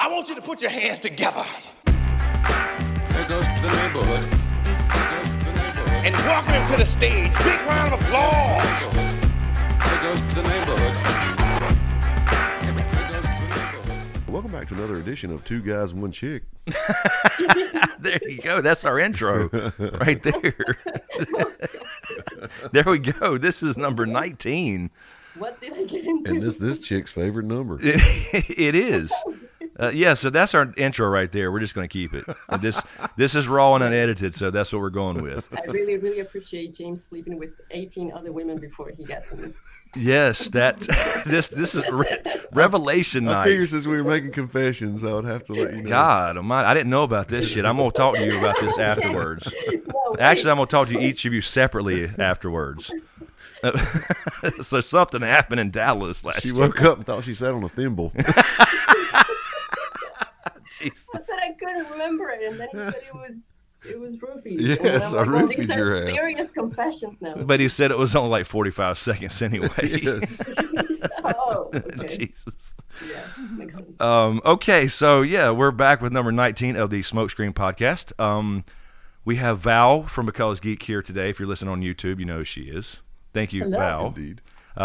I want you to put your hands together. There goes to the neighborhood. There goes to the neighborhood. And welcome him to the stage. Big round of applause. There goes to the neighborhood. There goes to the neighborhood. Welcome back to another edition of Two Guys, One Chick. There you go. That's our intro right there. There we go. This is number 19. What did I get into? And this chick's favorite number. It is. Yeah, so that's our intro right there. We're just going to keep it. And this is raw and unedited, so that's what we're going with. I really, really appreciate James sleeping with 18 other women before he got to me. Yes, this is revelation night. I figured since we were making confessions, I would have to let you know. God almighty, I didn't know about this shit. I'm going to talk to you about this afterwards. No, Actually, I'm going to talk to each of you separately afterwards. So something happened in Dallas last She year. woke up and thought she sat on a thimble. I said I couldn't remember it, and then he said it was roofied. Yes, And I'm I like, roofied these are your ass. Serious confessions now. But he said it was only like 45 seconds anyway. Yes. Oh, okay. Jesus. Yeah, makes sense. Okay, so yeah, we're back with number 19 of the Smokescreen podcast. We have Val from Because Geek here today. If you're listening on YouTube, you know who she is. Thank you, Hello. Val. Indeed.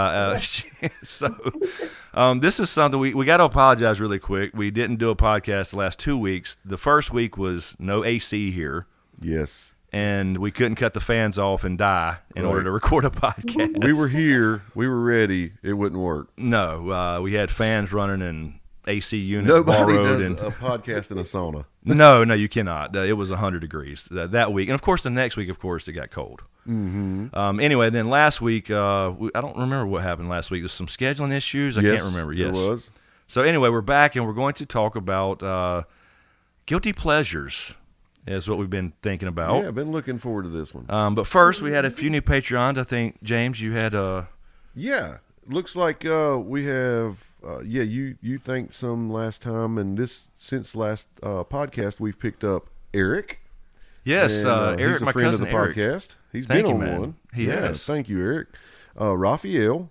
This is something we got to apologize really quick. We didn't do a podcast the last 2 weeks. The first week was no AC here, Yes. and we couldn't cut the fans off and die in order Right. to record a podcast. We were here. We were ready. It wouldn't work. No, we had fans running and AC units Nobody borrowed. does And a podcast in a sauna. no, you cannot. It was 100 degrees that week, and of course the next week, of course, it got cold. Mm-hmm. Anyway, then last week, I don't remember what happened last week. There's some scheduling issues. I Yes, can't remember. Yes, there was. So anyway, we're back, and we're going to talk about guilty pleasures. Is what we've been thinking about. Yeah, I've been looking forward to this one. But first, we had a few new Patreons. I think James, you had Yeah, looks like we have. You thanked some last time, and since last podcast we've picked up Eric. yes, And, Eric, he's a my friend cousin of the Eric. podcast. He's Thank been you, on man. one. He has. Thank you, Eric. Raphael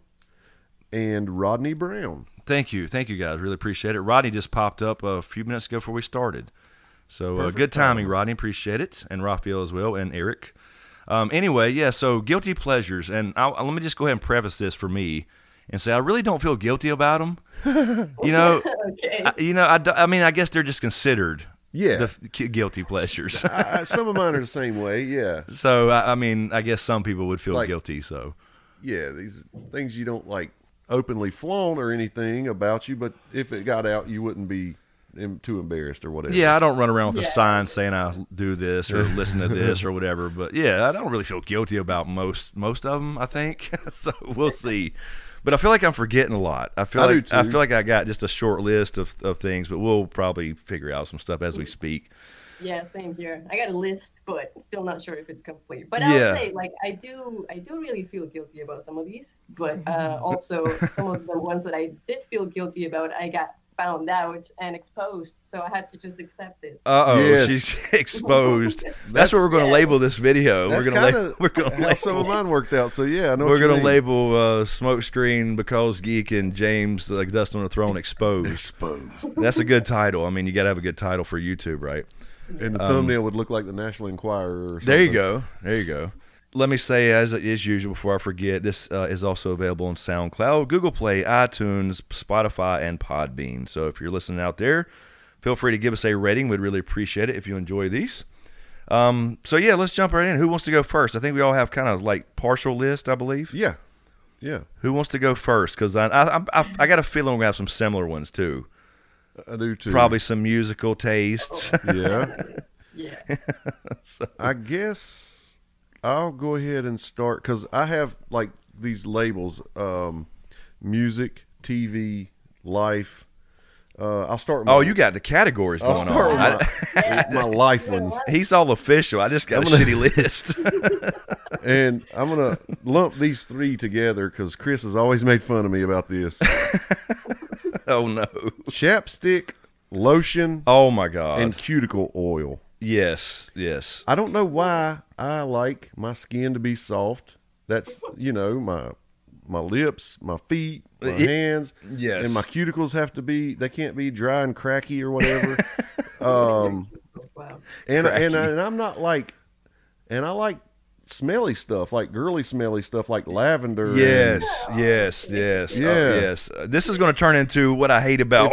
and Rodney Brown. Thank you guys. Really appreciate it. Rodney just popped up a few minutes ago before we started. So Perfect good timing, timing. Rodney. Appreciate it. And Raphael as well, and Eric. Anyway, yeah, so guilty pleasures. And let me just go ahead and preface this for me and say I really don't feel guilty about them. You know, Okay. I mean, I guess they're just considered Yeah. guilty pleasures. Some of mine are the same way. Yeah. So, I mean, I guess some people would feel Like- guilty, so. Yeah, these things you don't like openly flaunt or anything about you, but if it got out, you wouldn't be too embarrassed or whatever. Yeah, I don't run around with a Yeah. sign saying I do this or listen to this or whatever. But yeah, I don't really feel guilty about most of them, I think. So we'll see. But I feel like I'm forgetting a lot. I feel do too. like I got just a short list of things, but we'll probably figure out some stuff as we speak. Yeah, same here. I got a list, but still not sure if it's complete. But Yeah. I'll say, like, I do really feel guilty about some of these, but also some of the ones that I did feel guilty about, I got found out and exposed, so I had to just accept it. Yes. She's exposed. That's what we're going to label this video. That's We're kind going of how some of mine worked out. So yeah, I know We're what you going to mean. label Smokescreen, Because Geek, and James, like Dust on the Throne, exposed. Exposed. That's a good title. I mean, you got to have a good title for YouTube, right? And the thumbnail would look like the National Enquirer or something. There you go. Let me say, as is usual, before I forget, this is also available on SoundCloud, Google Play, iTunes, Spotify, and Podbean. So if you're listening out there, feel free to give us a rating. We'd really appreciate it if you enjoy these. So yeah, let's jump right in. Who wants to go first? I think we all have kind of like partial list, I believe. Yeah. Yeah. Who wants to go first? Because I got a feeling we have some similar ones too. I do too. Probably some musical tastes. Yeah. Yeah. I guess I'll go ahead and start because I have like these labels: music, TV, life. I'll start. With Oh, you got the categories I'll going start on. with my life ones, He's all official. I just got a shitty list. and I'm gonna lump these three together because Chris has always made fun of me about this: Oh no. chapstick, lotion, Oh my God. and cuticle oil. Yes. I don't know why I like my skin to be soft. That's my my lips, my feet, my It- hands. Yes. And my cuticles they can't be dry and cracky or whatever. um, Wow. and Cracky. I'm not like, and I like smelly stuff, like girly smelly stuff, like lavender. Yes, yes. Yeah. Yes. This is going to turn into what I hate about.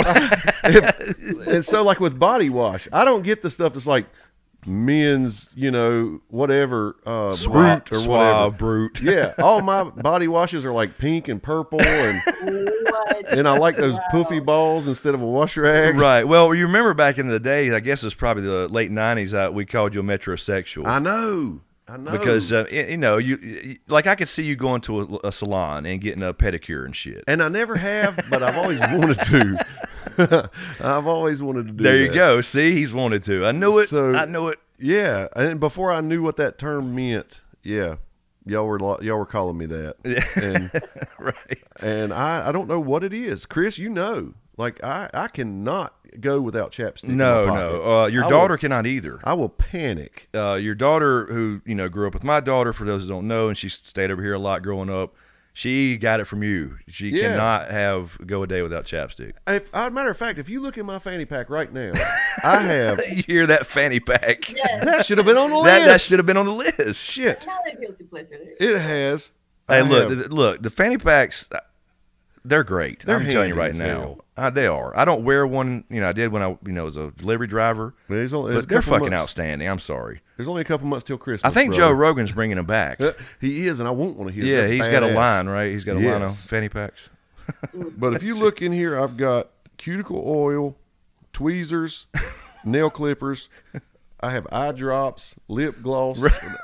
And so, like with body wash, I don't get the stuff that's like men's, whatever, brute or whatever. Suave, brute. Yeah, all my body washes are like pink and purple, and What? and I like those Wow. puffy balls instead of a wash rag. Right. Well, you remember back in the day, I guess it's probably the late 90s, we called you a metrosexual. I know. Because, you like I could see you going to a salon and getting a pedicure and shit. And I never have, but I've always wanted to. I've always wanted to do There you that. go. See, he's wanted to. I knew it. So- I knew it. Yeah, and before I knew what that term meant, yeah, y'all were calling me that. And Right. and I don't know what it is. Chris, like I cannot go without chapstick. in my No, pocket. no. Your I daughter will- cannot either. I will panic. Your daughter, who grew up with my daughter, for those who don't know, and she stayed over here a lot growing up. She got it from you. She Yeah. cannot go a day without chapstick. Matter of fact, if you look in my fanny pack right now, I have You hear that fanny pack? Yes. that should have been on the That list. should have been on the list. Shit, Not a guilty pleasure. it has. Hey, I look, have- look. The fanny packs, they're great. They're I'm telling you handy right as now, hell. they are. I don't wear one. I did when I, was a delivery driver. There's only, But they're fucking outstanding. I'm sorry. There's only a couple months till Christmas. I think brother. Joe Rogan's bringing them back. He is, and I want one of his. Yeah, They're he's got a badass. line, right? He's got a line of Yes. fanny packs. But if you look in here, I've got cuticle oil, tweezers, nail clippers. I have eye drops, lip gloss.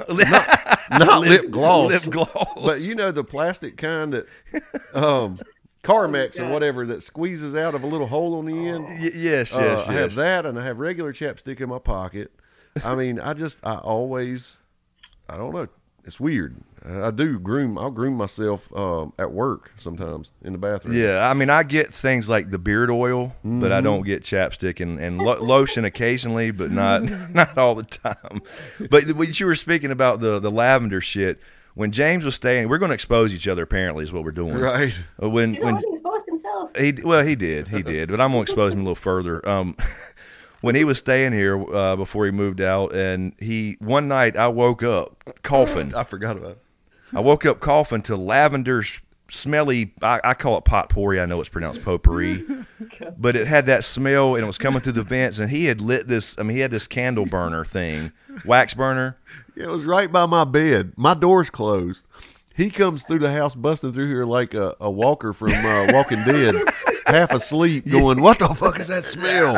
Not lip gloss. Lip gloss. But the plastic kind that Carmex or whatever that squeezes out of a little hole on the end. Yes. I have that, and I have regular chapstick in my pocket. I mean, I don't know. It's weird. I'll groom myself at work sometimes in the bathroom. Yeah, I mean, I get things like the beard oil, but I don't get chapstick and lotion occasionally, but not all the time. But when you were speaking about the lavender shit, when James was staying, we're going to expose each other. Apparently, is what we're doing. Right. When He's already exposed himself. he did, but I'm going to expose him a little further. When he was staying here before he moved out, and one night I woke up coughing. I forgot about it. I woke up coughing to lavender smelly. I call it potpourri. I know it's pronounced potpourri, but it had that smell, and it was coming through the vents. And he had lit this. I mean, he had this candle burner thing, wax burner. It was right by my bed. My door's closed. He comes through the house, busting through here like a walker from Walking Dead, half asleep, going, "What the fuck is that smell?"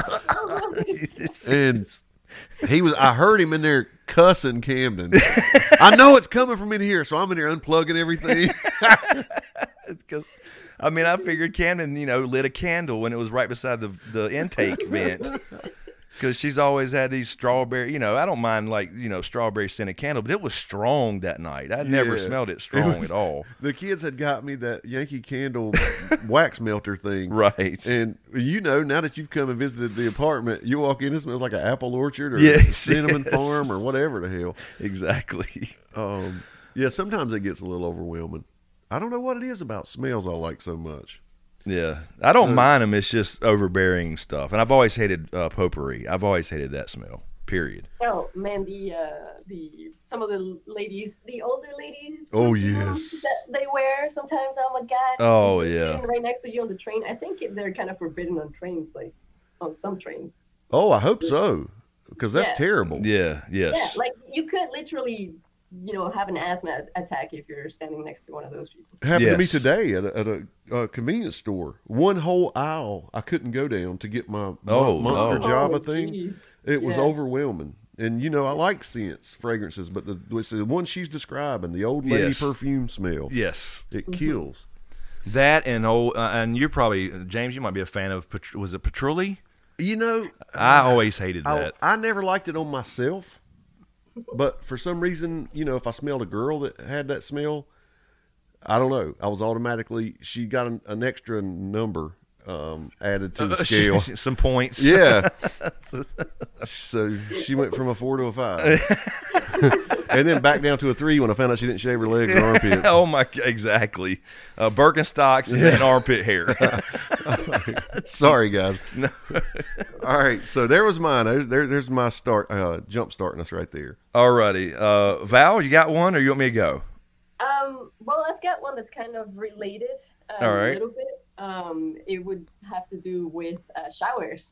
And I heard him in there cussing Camden. I know it's coming from in here, so I'm in here unplugging everything. Because, I mean, I figured Camden, lit a candle when it was right beside the intake vent. Because she's always had these strawberry, I don't mind strawberry scented candle, but it was strong that night. I'd never Yeah. smelled it strong at all. The kids had got me that Yankee Candle wax melter thing. Right. And now that you've come and visited the apartment, you walk in, it smells like an apple orchard or Yes, cinnamon yes. farm or whatever the hell. Exactly. Yeah, sometimes it gets a little overwhelming. I don't know what it is about smells I like so much. Yeah. I don't mind them. It's just overbearing stuff. And I've always hated potpourri. I've always hated that smell, period. Oh man, some of the ladies, the older ladies. Oh, perfumes yes. That they wear sometimes. Oh my god. Oh, They're yeah. sitting right next to you on the train. I think they're kind of forbidden on trains, like on some trains. Oh, I hope so, because that's Yeah. terrible. Yeah. Yes. Yeah, like you could literally, have an asthma attack if you're standing next to one of those people. It happened to me Yes. today at a convenience store. One whole aisle I couldn't go down to get my Oh, Monster no. Java Oh, thing. jeez. It was Yeah. overwhelming. And, I like scents, fragrances, but it's the one she's describing, the old lady Yes. perfume smell, Yes. it kills. That and you're probably, James, you might be a fan of, was it patchouli? I always hated that. I never liked it on myself, but for some reason, if I smelled a girl that had that smell, I don't know. I was automatically, she got an extra number added to the scale. Some points. Yeah. So she went from a 4 to a 5. And then back down to a 3 when I found out she didn't shave her legs and armpits. Oh my, exactly. Birkenstocks and armpit hair. Sorry, guys. All right, so there was mine. There's my start, jump starting us right there. Alrighty. Val, you got one, or you want me to go? Well, I've got one that's kind of related All right. a little bit. It would have to do with showers.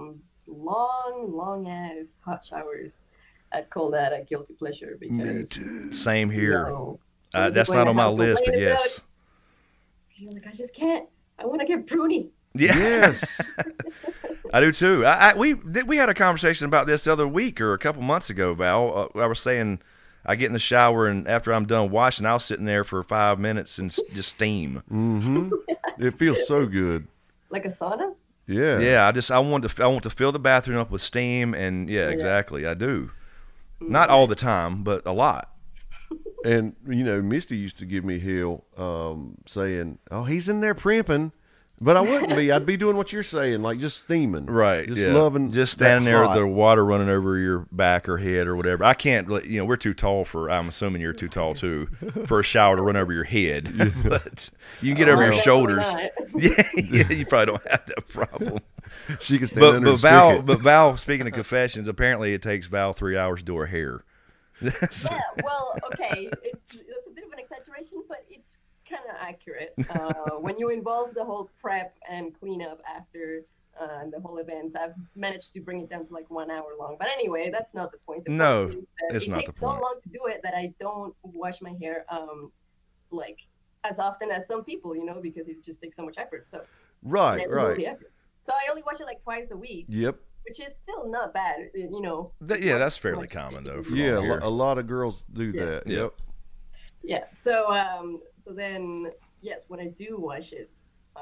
Long ass hot showers. I'd call that a guilty pleasure because Same here. That's when not I on my have list, but complained about yes. it, you're like, I just can't. I want to get pruny. Yeah. Yes. I do too. We had a conversation about this the other week or a couple months ago, Val. I was saying I get in the shower and after I'm done washing, I'll sit in there for 5 minutes and just steam. Mm-hmm. It feels so good. Like a sauna? Yeah. Yeah, I want to fill the bathroom up with steam, and exactly, I do. Not all the time, but a lot. And, Misty used to give me hell saying, oh, he's in there primping. But I wouldn't be. I'd be doing what you're saying, like just steaming. Right. Just loving. Just standing that there with hot. the water running over your back or head or whatever. I can't, we're too tall I'm assuming you're too tall too, for a shower to run over your head. But you can get over your definitely shoulders. not. Yeah, you probably don't have that problem. She can stand under But Val, speaking of confessions, apparently it takes Val 3 hours to do her hair. So- Yeah, well, okay, it's a bit of an exaggeration, but it's kind of accurate. When you involve the whole prep and cleanup after the whole event, I've managed to bring it down to like 1 hour long. But anyway, that's not the point. The No, point is that it's it not the takes so point. long to do it that I don't wash my hair like as often as some people, because it just takes so much effort. So Right, never know right. the effort. So I only wash it like twice a week, Yep. which is still not bad, Yeah, that's fairly common though. For Yeah, long hair. a lot of girls do Yeah. that. Yep. Yep. Yeah. So then, yes, when I do wash it,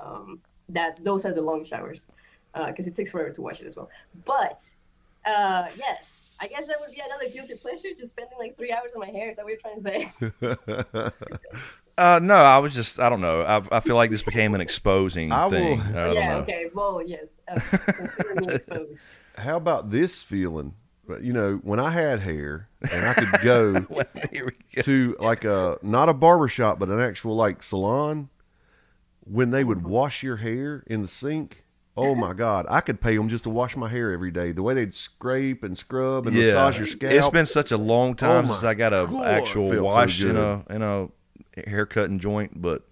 those are the long showers, because it takes forever to wash it as well. But yes, I guess that would be another guilty pleasure, just spending like 3 hours on my hair. Is that what you're trying to say? No, I don't know. I feel like this became an exposing I will- thing. I don't Yeah. know. Okay. Well, yes. Consider me exposed. How about this feeling? But, when I had hair and I could go Here we go. to like not a barber shop, but an actual like salon, when they would wash your hair in the sink. Oh my God, I could pay them just to wash my hair every day. The way they'd scrape and scrub and massage your scalp. It's been such a long time Oh my since I got a God, actual it felt so wash in good. a haircutting joint, but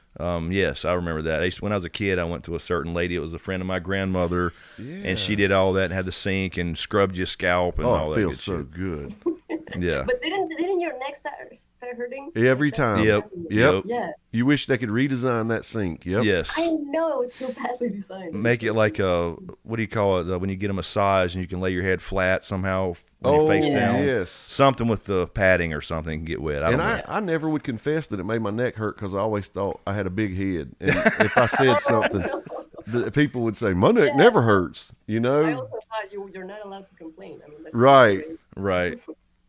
yes, I remember that. When I was a kid, I went to a certain lady. It was a friend of my grandmother, and she did all that and had the sink and scrubbed your scalp and all Oh, it that. feels good so shit. good. Yeah. But didn't your neck start hurting? Every time. Yep. Yep. Yeah. You wish they could redesign that sink. Yep. Yes. I know it's so badly designed. Make it like what do you call it when you get a massage and you can lay your head flat somehow when you face yeah. down? Yes. Something with the padding or something can get wet. I don't And know. I never would confess that it made my neck hurt because I always thought I had a big head. And if I said something, the people would say, my neck never hurts, I also thought you're not allowed to complain. I mean, that's Right. Right.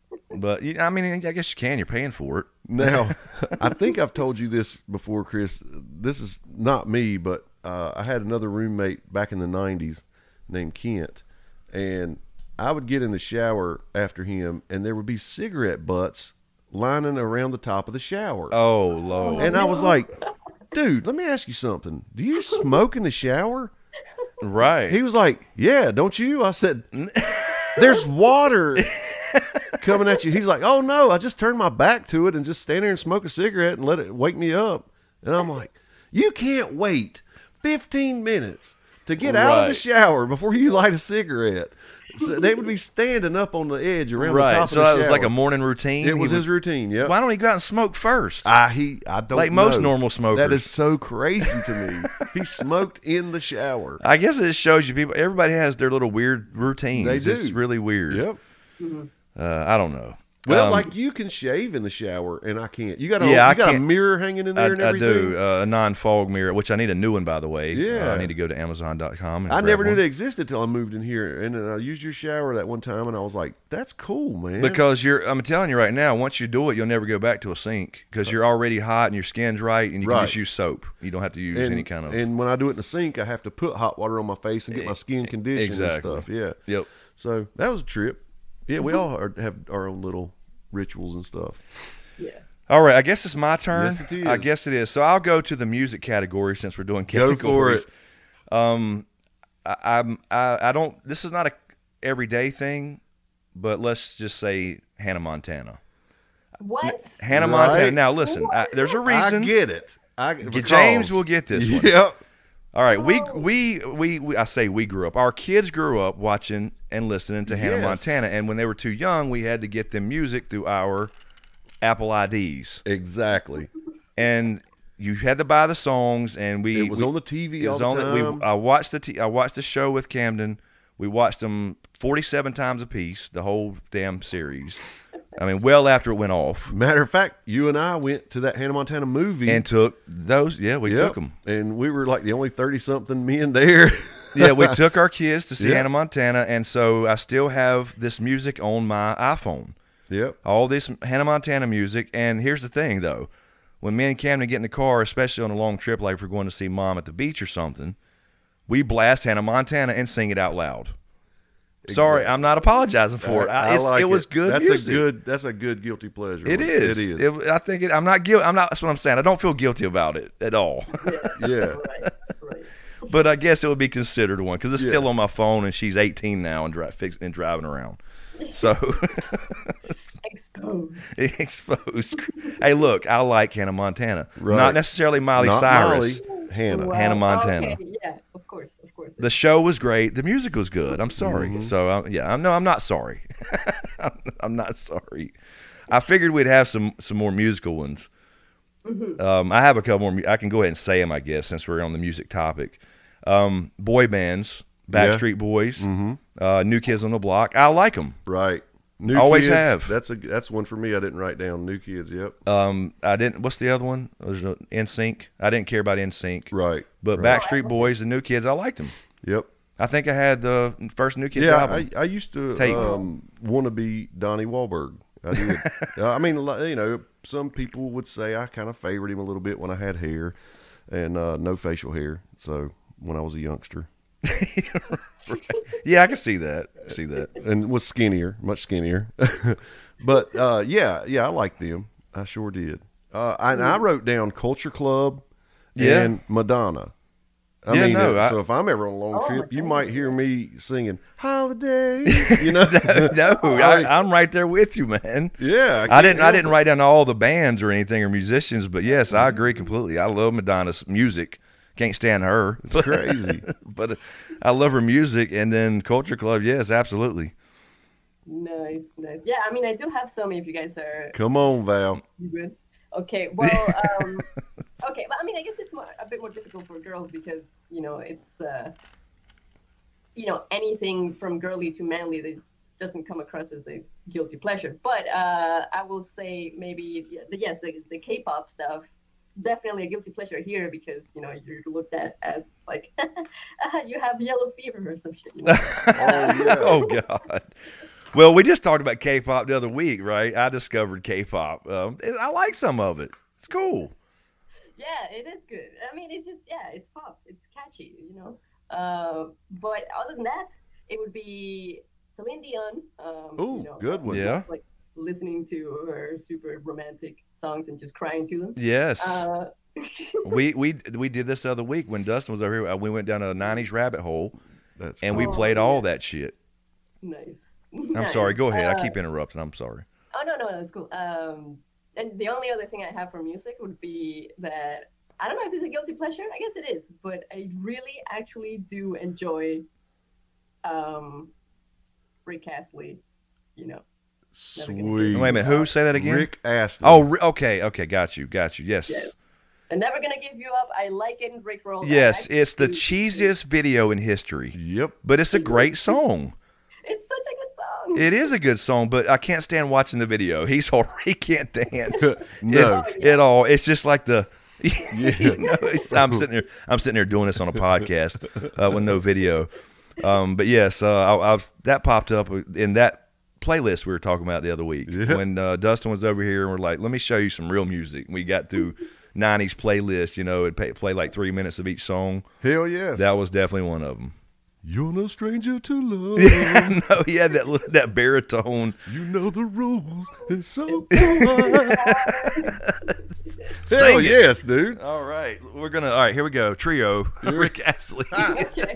But I guess you can. You're paying for it. Now, I think I've told you this before, Chris. This is not me, but I had another roommate back in the 90s named Kent. And I would get in the shower after him, and there would be cigarette butts lining around the top of the shower. Oh, Lord. And I was like, dude, let me ask you something. Do you smoke in the shower? Right. He was like, yeah, don't you? I said, there's water coming at you. He's like, oh, no, I just turn my back to it and just stand there and smoke a cigarette and let it wake me up. And I'm like, you can't wait 15 minutes to get out of the Right. shower before you light a cigarette. So they would be standing up on the edge around the Right. top So of the that shower. was like a morning routine. It was He his routine, yep. Why don't he go out and smoke first? I don't Like most know. normal smokers. That is so crazy to me. He smoked in the shower. I guess it just shows you people. Everybody has their little weird routines. They do. It's really weird. Yep. I don't know. Well, like you can shave in the shower, and I can't. You got a, Yeah, I you got a can't- mirror hanging in there and I everything. do a non-fog mirror, which I need a new one, by the way. Yeah. I need to go to Amazon.com. And I grab never knew one. they existed till I moved in here, and then I used your shower that one time, and I was like, "That's cool, man." Because I'm telling you right now, once you do it, you'll never go back to a sink because you're already hot and your skin's right, and you can Right. just use soap. You don't have to use any kind of. And when I do it in the sink, I have to put hot water on my face and get my skin conditioned Exactly. and stuff. Yeah. Yep. So that was a trip. Yeah, we all have our own little rituals and stuff. Yeah. All right, I guess it's my turn. Yes, it is. I guess it is. So I'll go to the music category since we're doing Go categories. for it. I don't. This is not a everyday thing, but let's just say Hannah Montana. What? Hannah Right. Montana. Now listen, there's a reason. I get it. James will get this one. Yep. All right, we I say we grew up. Our kids grew up watching and listening to Hannah Yes. Montana, and when they were too young, we had to get them music through our Apple IDs, Exactly. and you had to buy the songs. And It was on the TV all the time. I watched I watched the show with Camden. We watched them 47 times apiece, the whole damn series. I mean, well after it went off, Matter of fact, you and I went to that Hannah Montana movie. and took those. Yeah, we Yep. took them. And we were like the only 30-something men there. Yeah, we took our kids to see Yeah. Hannah Montana, and so I still have this music on my iPhone. Yep. All this Hannah Montana music. And here's the thing, though. When me and Camden get in the car, especially on a long trip, like if we're going to see Mom at the beach or something, we blast Hannah Montana and sing it out loud. Sorry, I'm not apologizing for it. I like it was good That's music. That's a good guilty pleasure. It is. It is. I think I'm not guilty. That's what I'm saying. I don't feel guilty about it at all. Yeah. Right. Right. But I guess it would be considered one because it's Yeah. still on my phone, and she's 18 now and driving around. So Exposed. exposed. Hey, look, I like Hannah Montana, Right. not necessarily Miley Not Cyrus. Miley, Hannah. Wow. Hannah Montana. Okay. Yeah. Of course. Of course. The show was great. The music was good. I'm sorry. Mm-hmm. So I'm not sorry. I'm not sorry. I figured we'd have some more musical ones. I have a couple more. I can go ahead and say them, I guess, since we're on the music topic. Boy bands, Backstreet Boys, New Kids on the Block. I like them. Right. New Always Kids, have. That's one for me. I didn't write down. New Kids. Yep. I didn't. What's the other one? Was it NSYNC? I didn't care about NSYNC. Right. But right. Backstreet Boys, the New Kids, I liked them. Yep. I think I had the first New Kids Yeah, album. I used to Tape. want to be Donnie Wahlberg. I did. I mean, some people would say I kind of favored him a little bit when I had hair and no facial hair. So when I was a youngster Yeah, I can see that. and was skinnier, much skinnier. But yeah, I liked them. I sure did. And I wrote down Culture Club Yeah. and Madonna. So if I'm ever on a long trip, you might hear me singing "Holiday." No, I'm right there with you, man. Yeah, I didn't write down all the bands or anything or musicians, but yes, I agree completely. I love Madonna's music. Can't stand her. It's crazy. But I love her music. And then Culture Club, yes, absolutely. Nice. Yeah. I mean, I do have some. If you guys are Come on, Val. you good. Okay. Well. Okay. But I mean, I guess it's a bit more difficult for girls because it's anything from girly to manly that doesn't come across as a guilty pleasure. But I will say maybe yes, the K-pop stuff. Definitely a guilty pleasure here because you're looked at as like you have yellow fever or some shit. Oh God. Well, we just talked about K-pop the other week, right? I discovered K-pop. I like some of it. It's cool. Yeah, it is good. I mean, it's just it's pop. It's catchy, But other than that, it would be Celine Dion. Ooh, good one. Yeah. Like listening to her super romantic songs and just crying to them. Yes. We We did this the other week when Dustin was over here. We went down a 90s rabbit hole That's and we cool. played all that shit. Nice. I'm sorry. Go ahead. I keep interrupting. I'm sorry. Oh no, that's cool. And the only other thing I have for music would be that I don't know if it's a guilty pleasure. I guess it is, but I really actually do enjoy Rick Astley. sweet. Wait a minute. Who? Say that again. Rick Astley. Oh, okay. Got you. Yes. Yes. I'm never gonna give you up. I like it in Rick Roll. Yes, it's the cheesiest video in history, Yep. but it's a great song. It's such a good song. It is a good song, but I can't stand watching the video. He's horrible. He can't dance. No. At all. It's just like the. Yeah. I'm sitting here doing this on a podcast with no video. But yes, that popped up in that playlist we were talking about the other week when Dustin was over here and we're like, let me show you some real music. We got through 90s playlist, it'd play like 3 minutes of each song. Hell yes. That was definitely one of them. You're no stranger to love. No, he had that baritone. You know the rules. It's so Sing Hell it. yes, dude. All right, all right, here we go. Trio, Rick Astley. Okay.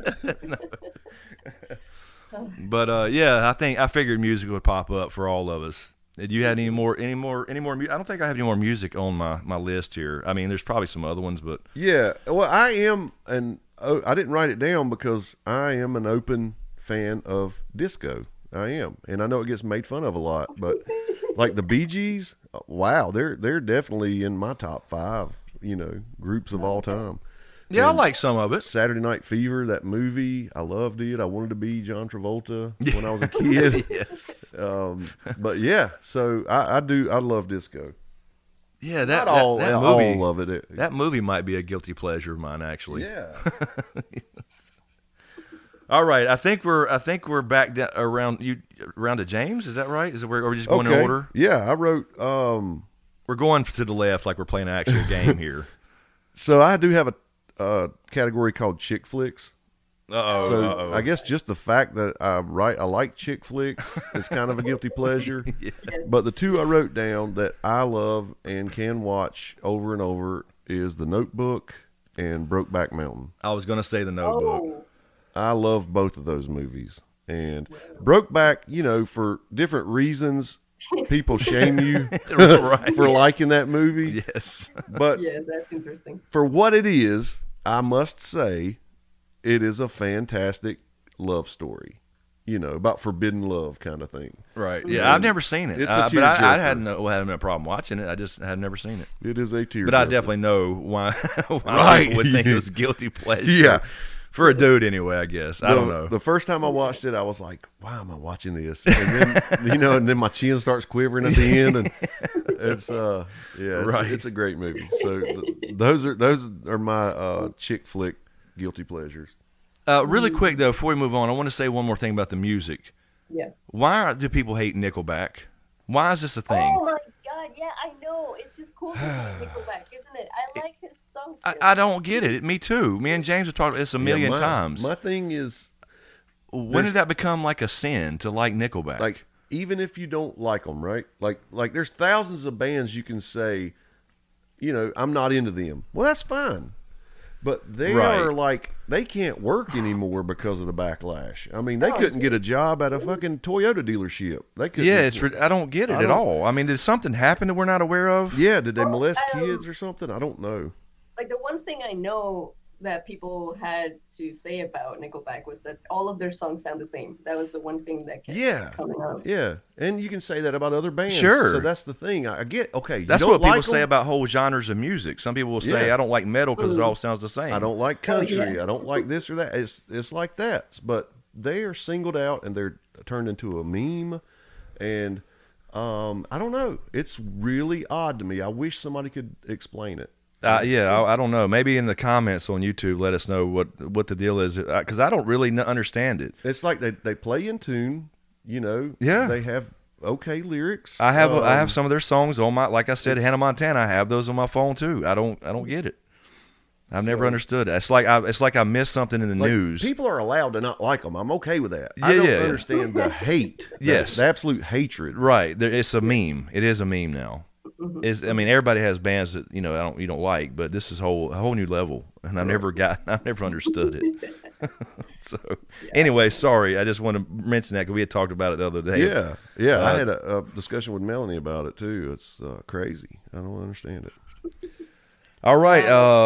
But yeah, I figured music would pop up for all of us. Did you have any more? I don't think I have any more music on my list here. I mean, there's probably some other ones, but Yeah. Well, I am, and I didn't write it down because I am an open fan of disco. I am, and I know it gets made fun of a lot, but like the Bee Gees, wow, they're definitely in my top 5, groups of all time. yeah, I And like some of it. Saturday Night Fever, that movie, I loved it. I wanted to be John Travolta when I was a kid. Yes. But yeah, so I love disco. Yeah, Not all, that movie. all of it. That movie might be a guilty pleasure of mine, actually. Yeah. All right, I think we're back around to James. Is that right? Are we just going in Okay. order? Yeah, I wrote. We're going to the left, like we're playing an actual game here. So I do have a category called chick flicks. Uh-oh. So uh-oh. I guess just the fact that I like chick flicks is kind of a guilty pleasure. Yes. But the two I wrote down that I love and can watch over and over is The Notebook and Brokeback Mountain. I was going to say The Notebook. Oh, I love both of those movies. And Brokeback, for different reasons, people shame you Right. for liking that movie. Yes. But yes, that's interesting. for what it is, I must say it is a fantastic love story. About forbidden love kind of thing. Right. Yeah, I've never seen it. It's a but I tearjerker. had no problem watching it. I just had never seen it. It is a tear. But I definitely know why Right. people would think it was guilty pleasure. Yeah. For a dude, anyway, I guess. I don't know. The first time I watched it, I was like, "Why am I watching this?" And then, and then my chin starts quivering at the end, and it's Right. it's a great movie. So those are my chick flick guilty pleasures. Really quick though, before we move on, I want to say one more thing about the music. Yeah. Do people hate Nickelback? Why is this a thing? Oh my god, yeah, I know. It's just cool to like Nickelback, isn't it? I like his songs. I don't get it. Me too. Me and James have talked about this a million times. My thing is, When did that become like a sin to like Nickelback? like, even if you don't like them, right? Like there's thousands of bands you can say, I'm not into them. Well, that's fine. But they Right. are like, they can't work anymore because of the backlash. I mean, they Oh, couldn't get a job at a fucking Toyota dealership. They couldn't. yeah, I don't get it I at don't- all. I mean, did something happen that we're not aware of? Yeah, did they Well, molest kids or something? I don't know. Like the one thing I know that people had to say about Nickelback was that all of their songs sound the same. That was the one thing that kept Yeah. coming up. Yeah, and you can say that about other bands. Sure. So that's the thing. I get, okay, you That's don't what people like say 'em? about whole genres of music. Some people will say, Yeah. I don't like metal because it all sounds the same. I don't like Oh, country. yeah. I don't like this or that. It's like that. But they are singled out and they're turned into a meme. And I don't know. It's really odd to me. I wish somebody could explain it. I don't know. Maybe in the comments on YouTube, let us know what the deal is, because I don't really understand it. It's like they play in tune. Yeah. They have okay lyrics. I have some of their songs on my, like I said, Hannah Montana. I have those on my phone too. I don't get it. I've never understood it. It's like I missed something in the Like, news. people are allowed to not like them. I'm okay with that. Yeah, I don't yeah. understand the hate. Yes. the absolute hatred. Right. It's a meme. It is a meme now. Everybody has bands that you don't like, but this is a whole new level, and I've never understood it. So anyway, sorry, I just want to mention that because we had talked about it the other day. Yeah. I had a discussion with Melanie about it too. It's crazy. I don't understand it. All right.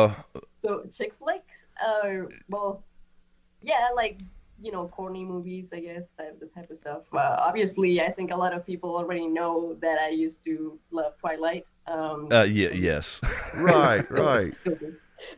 So chick flicks, well, yeah, like corny movies, I guess, the type of stuff. Obviously, I think a lot of people already know that I used to love Twilight. Yes. Right, Still- right. Still do.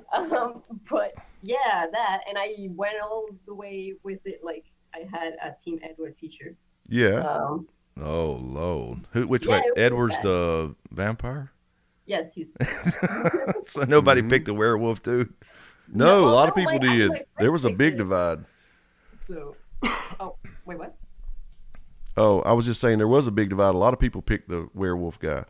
But yeah, that, and I went all the way with it. Like I had a Team Edward T-shirt. Yeah. Oh Lord. Which Yeah, way? it was Edward's bad. the vampire. Yes, he's. So nobody picked the werewolf, dude. No, a No, lot of no, people my- did. my friend There was a picked big it. divide. So, oh wait, what? Oh, I was just saying there was a big divide. A lot of people picked the werewolf guy.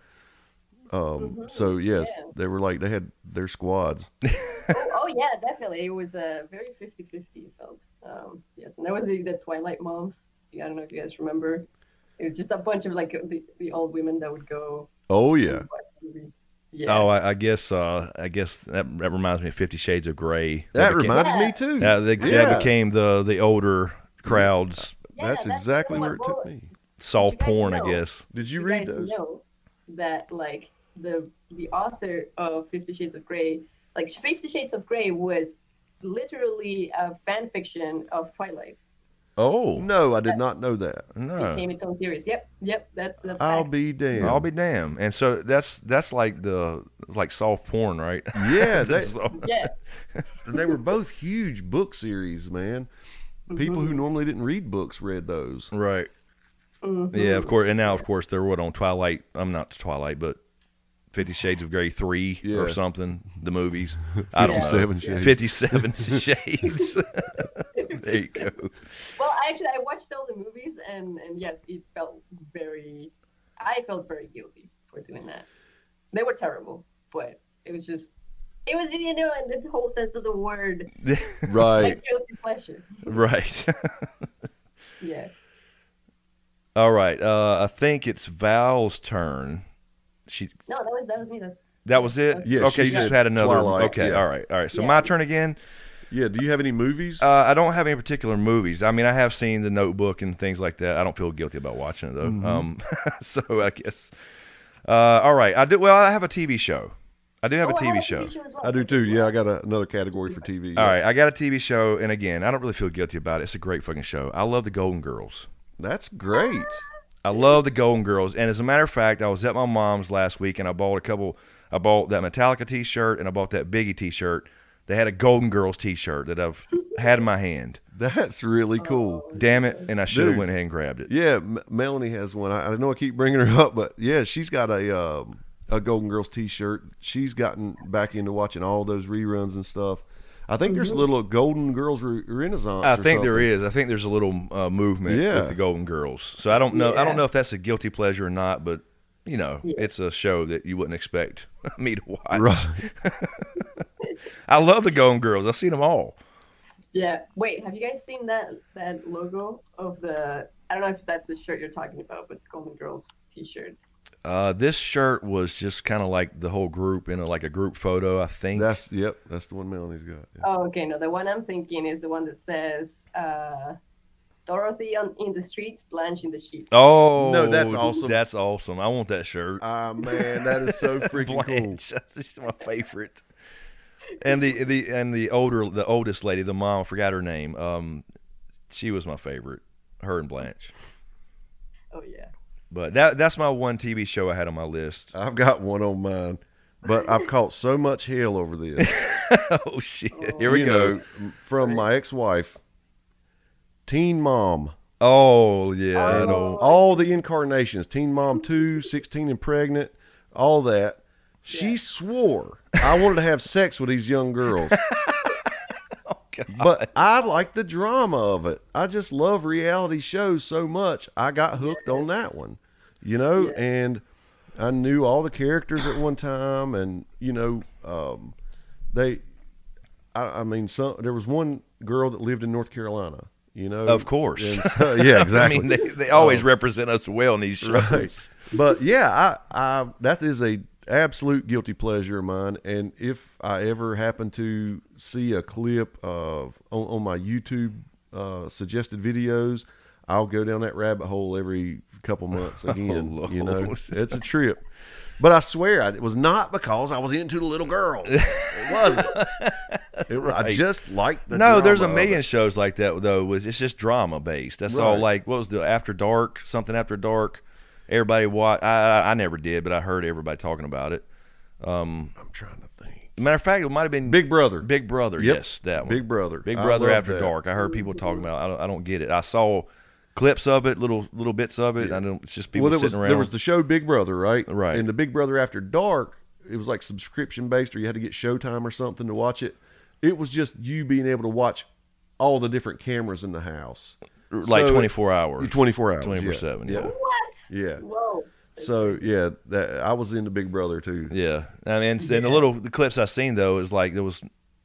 So yes, yeah. they were like they had their squads. Oh yeah, definitely. It was very 50-50, it felt. Yes, and there was the Twilight Moms. I don't know if you guys remember. It was just a bunch of like the old women that would go. Oh yeah. watch the movie. Yeah. Oh, I guess that reminds me of 50 Shades of Grey. That became, reminded me too. that Yeah. became the older crowds Yeah, That's exactly where it took me. soft You guys porn, I know. guess. Did you You read guys those? know that like the author of 50 Shades of Grey, like 50 Shades of Grey was literally a fan fiction of Twilight. Oh No, I did not know that. It no! became its own series. Yep, that's a I'll fact. be damned. I'll be damned. And so that's like soft porn, right? Yeah, Yeah. they were both huge book series, man. People Mm-hmm. who normally didn't read books read those. Right. Mm-hmm. Yeah, of course. And now, of course, they're what on Twilight. I'm not Twilight, but 50 Shades of Grey 3 Yeah. or something. The movies. I don't know. 57 Shades. 57 Shades. There you go. Well, actually, I watched all the movies, and yes, it felt very. I felt very guilty for doing that. They were terrible, but it was just. It was, in the whole sense of the word, Right. like guilty pleasure. Right. Yeah. All right. I think it's Val's turn. No, that was me. That was it? Yeah, Okay, she you just said had another. Twilight, Okay, yeah. all right. So Yeah. my turn again. Yeah. Do you have any movies? I don't have any particular movies. I mean, I have seen The Notebook and things like that. I don't feel guilty about watching it though. Mm-hmm. So I guess. All right. I do. Well, I have a TV show. I do have a Oh, I TV have show. as well. I do too. Yeah, I got another category for TV. All right, I got a TV show, and again, I don't really feel guilty about it. It's a great fucking show. I love the Golden Girls. That's great. I love the Golden Girls, and as a matter of fact, I was at my mom's last week, and I bought that Metallica T-shirt, and I bought that Biggie T-shirt. They had a Golden Girls T-shirt that I've had in my hand. That's really cool. Damn it, and I should have Dude. went ahead and grabbed it. Yeah, Melanie has one. I know I keep bringing her up, but yeah, she's got a Golden Girls T-shirt. She's gotten back into watching all those reruns and stuff. I think there's a little Golden Girls renaissance. I or think there something. is. I think there's a little movement Yeah. with the Golden Girls. So I don't know. I Yeah. don't know if that's a guilty pleasure or not, but it's a show that you wouldn't expect me to watch. Right. I love the Golden Girls. I've seen them all. Yeah. Wait, have you guys seen that logo of the? I don't know if that's the shirt you're talking about, but Golden Girls T-shirt. This shirt was just kind of like the whole group in like a group photo, I think. That's the one Melanie's got. Yeah. Oh, okay. No, the one I'm thinking is the one that says Dorothy in the streets, Blanche in the sheets. Oh No, that's awesome. That's awesome. I want that shirt. Ah man, that is so freaking cool. Blanche, that's my favorite. And the oldest lady, the mom, I forgot her name. She was my favorite. Her and Blanche. Oh yeah. But that's my one TV show I had on my list. I've got one on mine, but I've caught so much hell over this. Oh shit! Here we You go. know, from my ex-wife, Teen Mom. Oh yeah, I Oh. know. All the incarnations, Teen Mom 2, 16 and Pregnant, all that. She swore I wanted to have sex with these young girls. But I like the drama of it. I just love reality shows so much. I got hooked on that one, and I knew all the characters at one time. And, there was one girl that lived in North Carolina, Of course. And so, yeah, exactly. I mean, they always represent us well in these shows. Right. But yeah, I that is a absolute guilty pleasure of mine. And if I ever happen to see a clip of on my YouTube suggested videos, I'll go down that rabbit hole every couple months again. Lord. It's a trip. But I swear, it was not because I was into the little girls. It wasn't. I just liked the No, there's a drama of million it. shows like that though. It's just drama based. That's all. Right. Like what was the After Dark? Something After Dark. Everybody watch. I never did, but I heard everybody talking about it. I'm trying to think. Matter of fact, it might have been Big Brother. Big Brother. Yep. Yes, that one. Big Brother. Big I Brother love After that. Dark. I heard people talking about it. I don't get it. I saw clips of it, little bits of it. I don't. It's just people sitting around. There was the show Big Brother, right? Right. And the Big Brother After Dark, it was like subscription based, or you had to get Showtime or something to watch it. It was just you being able to watch all the different cameras in the house, like So- 24 hours. 24 hours, 24/7, yeah. What? Yeah. Whoa. So yeah, that I was into Big Brother too. Yeah, I mean, and the clips I seen though is like there was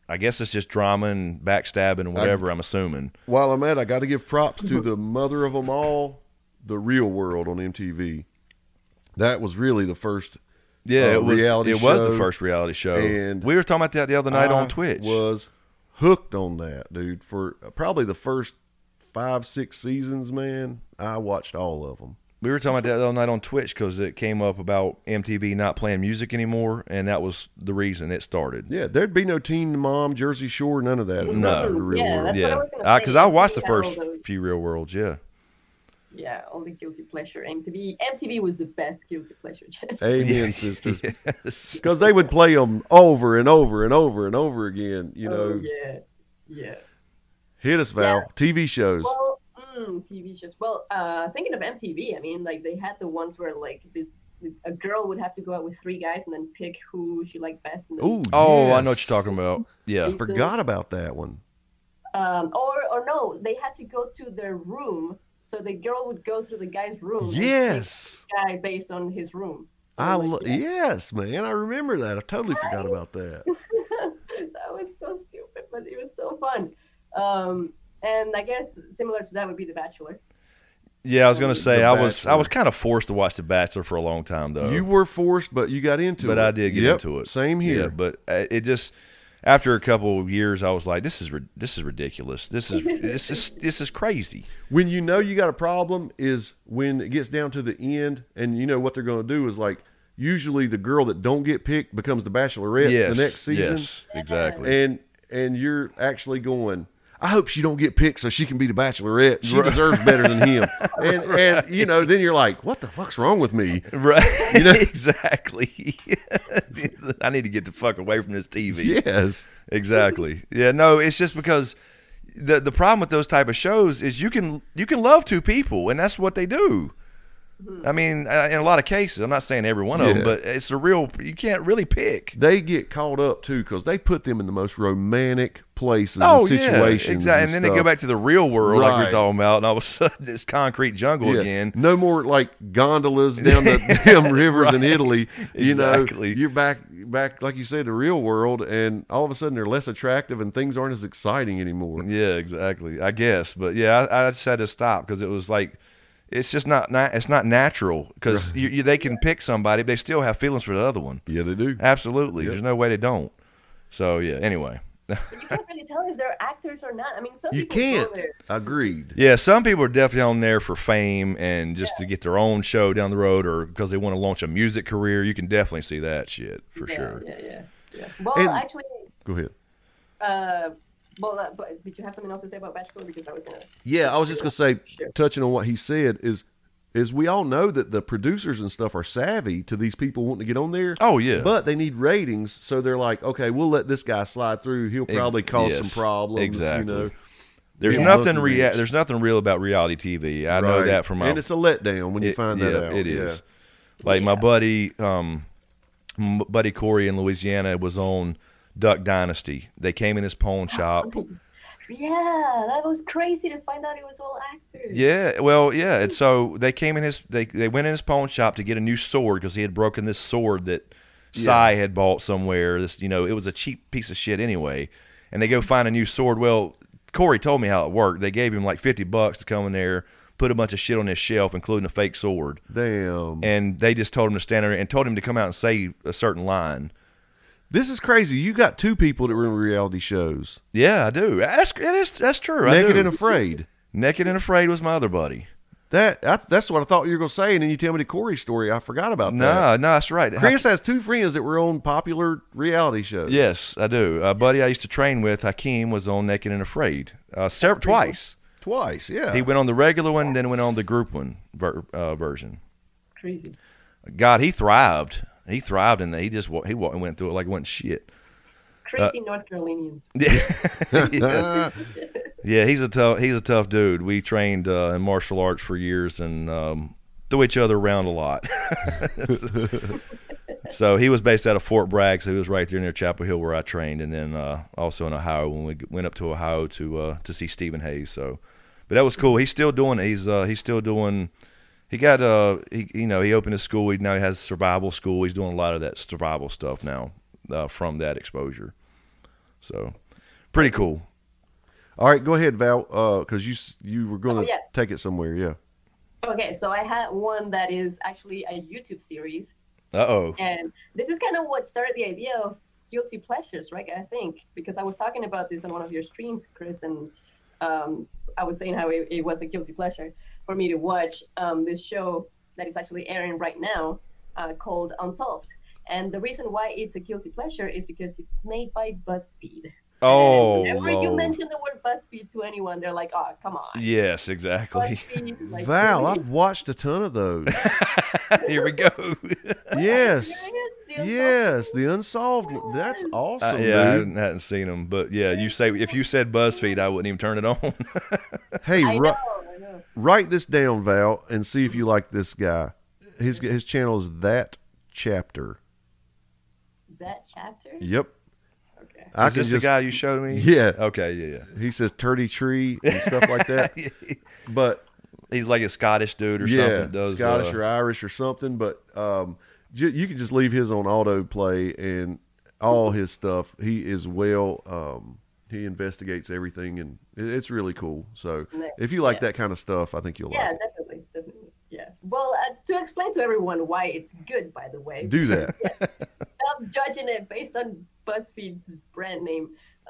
I guess it's just drama and backstabbing and whatever. I'm assuming. While I'm at, I got to give props to the mother of them all, The Real World on MTV. That was really the first. Yeah, it was. Reality It was the show, first reality show, and we were talking about that the other night on I Twitch. Was hooked on that, dude. For probably the first 5-6 seasons, man. I watched all of them. We were talking about that the other night on Twitch because it came up about MTV not playing music anymore, and that was the reason it started. Yeah, there'd be no Teen Mom, Jersey Shore, none of that. if it No. wasn't for The Real Yeah, World. that's what I Yeah, was gonna say. because I watched the MTV had all first those- few Real Worlds. Yeah, Yeah, all the guilty pleasure MTV was the best guilty pleasure channel. Amen, sister. yes. Because they would play them over and over and over and over again. You know, Oh, yeah. hit us, Val. Yeah. TV shows. Well, TV shows. Well, thinking of MTV, I mean, like they had the ones where like a girl would have to go out with 3 guys and then pick who she liked best. And then, Ooh, Oh, I yes. know what you're talking about. Yeah, They- Forgot about that one. or no, they had to go to their room. So the girl would go through the guy's room. and pick Yes. the guy based on his room. So, I like, yeah. Yes, man. I remember that. I totally forgot about that. That was so stupid, but it was so fun. And I guess similar to that would be The Bachelor. yeah. I was gonna say The I was Bachelor. kind of forced to watch The Bachelor for a long time though. You were forced, but you got into it. but I did get Yep, into it. Same Yeah, here. but it just after a couple of years, I was like, this is ridiculous. This is crazy. When you know you got a problem is when it gets down to the end, and you know what they're going to do is like usually the girl that don't get picked becomes the Bachelorette Yes, the next season, yes, exactly. and you're actually going, I hope she don't get picked so she can be the Bachelorette. She deserves better than him. And you know, then you're like, what the fuck's wrong with me? Right. You know? Exactly. I need to get the fuck away from this TV. Yes. Exactly. Yeah, no, it's just because the problem with those type of shows is you can love 2 people and that's what they do. I mean, in a lot of cases, I'm not saying every one of them, Yeah. but it's a real, you can't really pick. They get caught up too because they put them in the most romantic places Oh, and situations. yeah, exactly. And then they go stuff. back to the real world like Right. you're talking about, and all of a sudden it's concrete jungle Yeah. again. No more like gondolas down the damn rivers in Italy. You Exactly. know, you're back like you said, the real world, and all of a sudden they're less attractive and things aren't as exciting anymore. Yeah, exactly. I guess, but yeah, I just had to stop because it was like, it's just not it's not natural because they can pick somebody, but they still have feelings for the other one. Yeah, they do. Absolutely, Yep. there's no way they don't. So yeah. Anyway, But you can't really tell if they're actors or not. I mean, some You people go can't. there. Agreed. yeah, some people are definitely on there for fame and just to get their own show down the road, or because they want to launch a music career. You can definitely see that shit for sure. Yeah. Well, And- actually, Go ahead. but did you have something else to say about Bachelor? Because I was gonna. Yeah, I was just gonna say, Sure. touching on what he said is we all know that the producers and stuff are savvy to these people wanting to get on there. Oh, yeah. But they need ratings, so they're like, okay, we'll let this guy slide through. He'll probably cause yes, some problems. exactly. You know. There's Yeah. nothing Both reach. there's nothing real about reality TV. I know Right. that from my and it's a letdown when you find that yeah, out. It is. Yeah. Like my Yeah. buddy, buddy Corey in Louisiana was on Duck Dynasty. They came in his pawn shop. Yeah, that was crazy to find out it was all actors. Yeah, well, yeah. And so they came in they went in his pawn shop to get a new sword because he had broken this sword that Cy had bought somewhere. This, it was a cheap piece of shit anyway. And they go find a new sword. Well, Corey told me how it worked. They gave him like $50 to come in there, put a bunch of shit on his shelf, including a fake sword. Damn. And they just told him to stand there and told him to come out and say a certain line. This is crazy. You got 2 people that were in reality shows. Yeah, I do. That's true. I Naked do. and Afraid. Naked and Afraid was my other buddy. That's what I thought you were going to say, and then you tell me the Corey story. I forgot about that. No, that's right. Chris has 2 friends that were on popular reality shows. Yes, I do. A buddy I used to train with, Hakeem, was on Naked and Afraid twice. Twice, yeah. He went on the regular one, then went on the group one version. Crazy. God, he thrived. He thrived in that. He went through it like it wasn't shit. Crazy North Carolinians. Yeah. Yeah, he's a tough dude. We trained in martial arts for years and threw each other around a lot. So he was based out of Fort Bragg, so he was right there near Chapel Hill where I trained, and then also in Ohio when we went up to Ohio to see Stephen Hayes. So, but that was cool. He's still doing it. He's still doing. He got he opened his school. He now has survival school. He's doing a lot of that survival stuff now from that exposure. So pretty cool. All right, go ahead, Val, because you were going to yeah. take it somewhere. Yeah. Okay, so I had one that is actually a YouTube series. Uh-oh. And this is kind of what started the idea of guilty pleasures, right? I think, because I was talking about this on one of your streams, Chris, and I was saying how it was a guilty pleasure for me to watch this show that is actually airing right now called Unsolved. And the reason why it's a guilty pleasure is because it's made by BuzzFeed. Oh, and whenever you Lord. mention the word BuzzFeed to anyone, they're like, "Oh, come on." Yes, exactly. BuzzFeed, like, Val, really? I've watched a ton of those. Here we go. Yes. Serious? Yes, the Unsolved. That's awesome, Yeah, I dude. hadn't seen them, but yeah, if you said BuzzFeed, I wouldn't even turn it on. Hey, I know. write this down, Val, and see if you like this guy. His channel is That Chapter. That chapter? Yep. Okay. I Is can this the just- guy you showed me? Yeah. Okay, yeah. He says Turdy Tree and stuff like that. But He's like a Scottish dude or yeah, something. Does Scottish or Irish or something. But you can just leave his on autoplay and all his stuff. He is he investigates everything, and it's really cool. So if you like that kind of stuff, I think you'll Yeah, like definitely. Yeah. Well, to explain to everyone why it's good, by the way. it. Do that. Stop judging it based on BuzzFeed's brand name.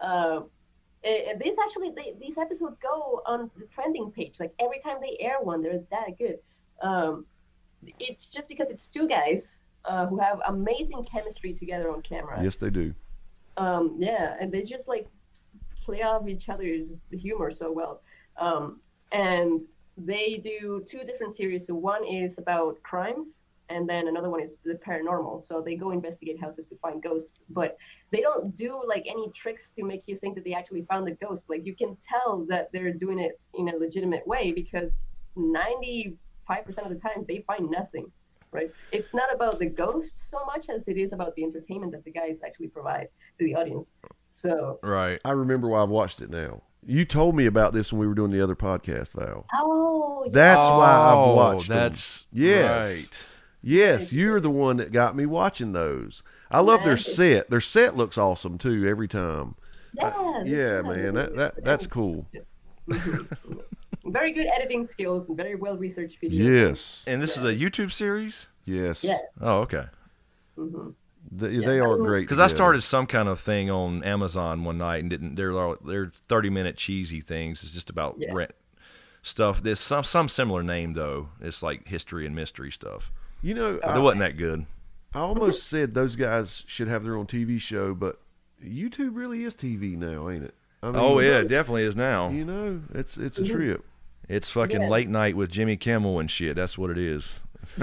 These episodes go on the trending page. Like every time they air one, they're that good. It's just because it's two guys who have amazing chemistry together on camera. Yes, they do. Yeah, and they just like play off each other's humor so well. And they do two different series. So one is about crimes, and then another one is the paranormal. So they go investigate houses to find ghosts, but they don't do like any tricks to make you think that they actually found the ghost. Like you can tell that they're doing it in a legitimate way because 95% of the time they find nothing. Right? It's not about the ghosts so much as it is about the entertainment that the guys actually provide to the audience. So, Right. I remember why I've watched it now. You told me about this when we were doing the other podcast, Val. oh, yeah. That's why I've watched them. That's Yes. right. Yes, you're the one that got me watching those. I love their set. Their set looks awesome too every time. Yeah, man, that's cool. Very good editing skills and very well researched videos. Yes, And this is a YouTube series? yes. Yeah. Oh, okay. They are great. Because I together. started some kind of thing on Amazon one night and didn't. They're 30-minute cheesy things. It's just about rent stuff. There's some similar name though. It's like history and mystery stuff. You know, It wasn't that good. I almost said those guys should have their own TV show, but YouTube really is TV now, ain't it? I mean, Oh yeah, it definitely is now. You know, it's a trip. It's fucking late night with Jimmy Kimmel and shit. That's what it is.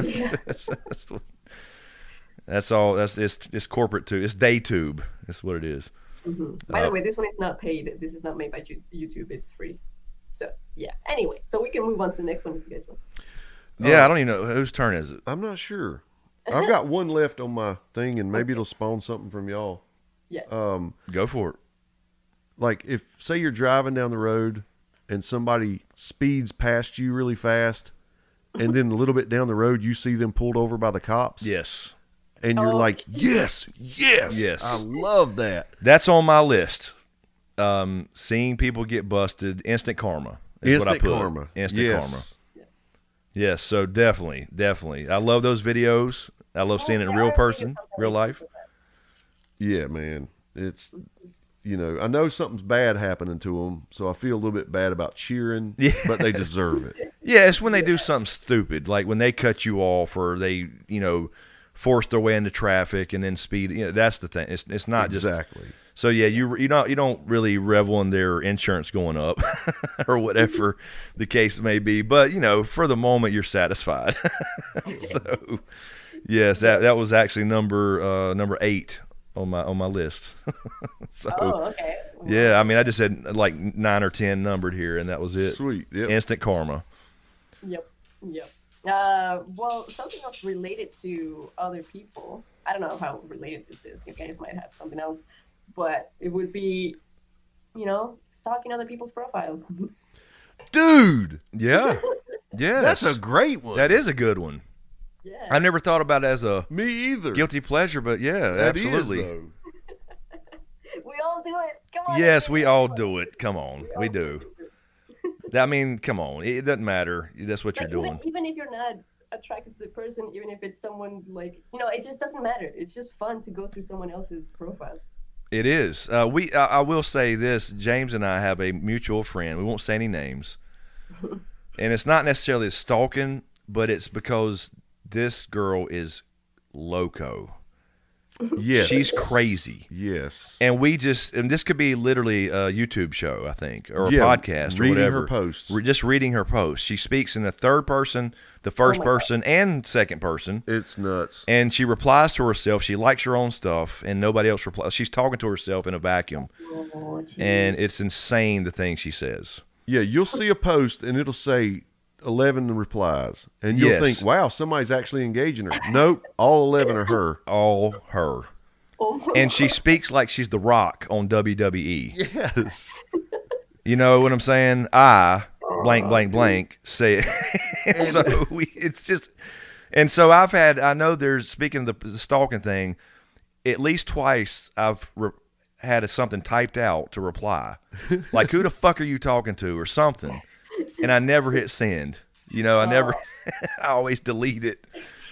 That's all. It's corporate tube. It's day tube. That's what it is. By the way, this one is not paid. This is not made by YouTube. It's free. So yeah. Anyway, so we can move on to the next one if you guys want. Yeah, I don't even know whose turn is it. I'm not sure. I've got one left on my thing, and maybe it'll spawn something from y'all. Yeah. Go for it. Like if say you're driving down the road and somebody speeds past you really fast, and then a little bit down the road you see them pulled over by the cops. Yes, And you're like, yes. I love that. that's on my list. Seeing people get busted, instant karma. Is what I Instant put. karma. Instant Yes. karma. Yes, so definitely. I love those videos. I love seeing it in real person, real life. Yeah, man. It's, I know something's bad happening to them, so I feel a little bit bad about cheering, but they deserve it. Yeah, it's when they do something stupid, like when they cut you off or they, force their way into traffic and then speed. That's the thing. It's not just Exactly. So yeah, you don't really revel in their insurance going up or whatever the case may be, but for the moment you're satisfied. So yes, that was actually number 8 on my list. So Okay. yeah, I mean I just had like 9 or 10 numbered here, and that was it. Sweet. Yep. Instant karma. Yep. Well, something else related to other people. I don't know how related this is. You guys might have something else, but it would be, stalking other people's profiles. Dude, Yeah. Yeah. that's a great one. That is a good one. Yeah. I never thought about it as a Me either. guilty pleasure, but yeah, That is, absolutely. though. We all all do it. Come on. Yes, we all do it. Come on, we do. I mean, come on. It doesn't matter. That's what you're Like, doing. even if you're not attracted to the person, even if it's someone like, it just doesn't matter. It's just fun to go through someone else's profile. It is. I will say this. James and I have a mutual friend. We won't say any names. And it's not necessarily stalking, but it's because this girl is loco. Yes. She's crazy. Yes. And this could be literally a YouTube show, I think, or a Yeah, podcast or reading whatever. her posts. We're just reading her posts. She speaks in the third person, the first my God. person, and second person. It's nuts. And she replies to herself. She likes her own stuff, and nobody else replies. She's talking to herself in a vacuum. Oh, geez. And it's insane the things she says. Yeah, you'll see a post and it'll say 11 replies. And you'll Yes. think, wow, somebody's actually engaging her. Nope, all 11 are her. All her. Oh my And she speaks like she's The Rock on WWE. Yes. You know what I'm saying? I blank blank blank say it. So it's just, and so I know there's, speaking of the stalking thing, at least twice I've had something typed out to reply, like who the fuck are you talking to or something, and I never hit send. I never. I always delete it.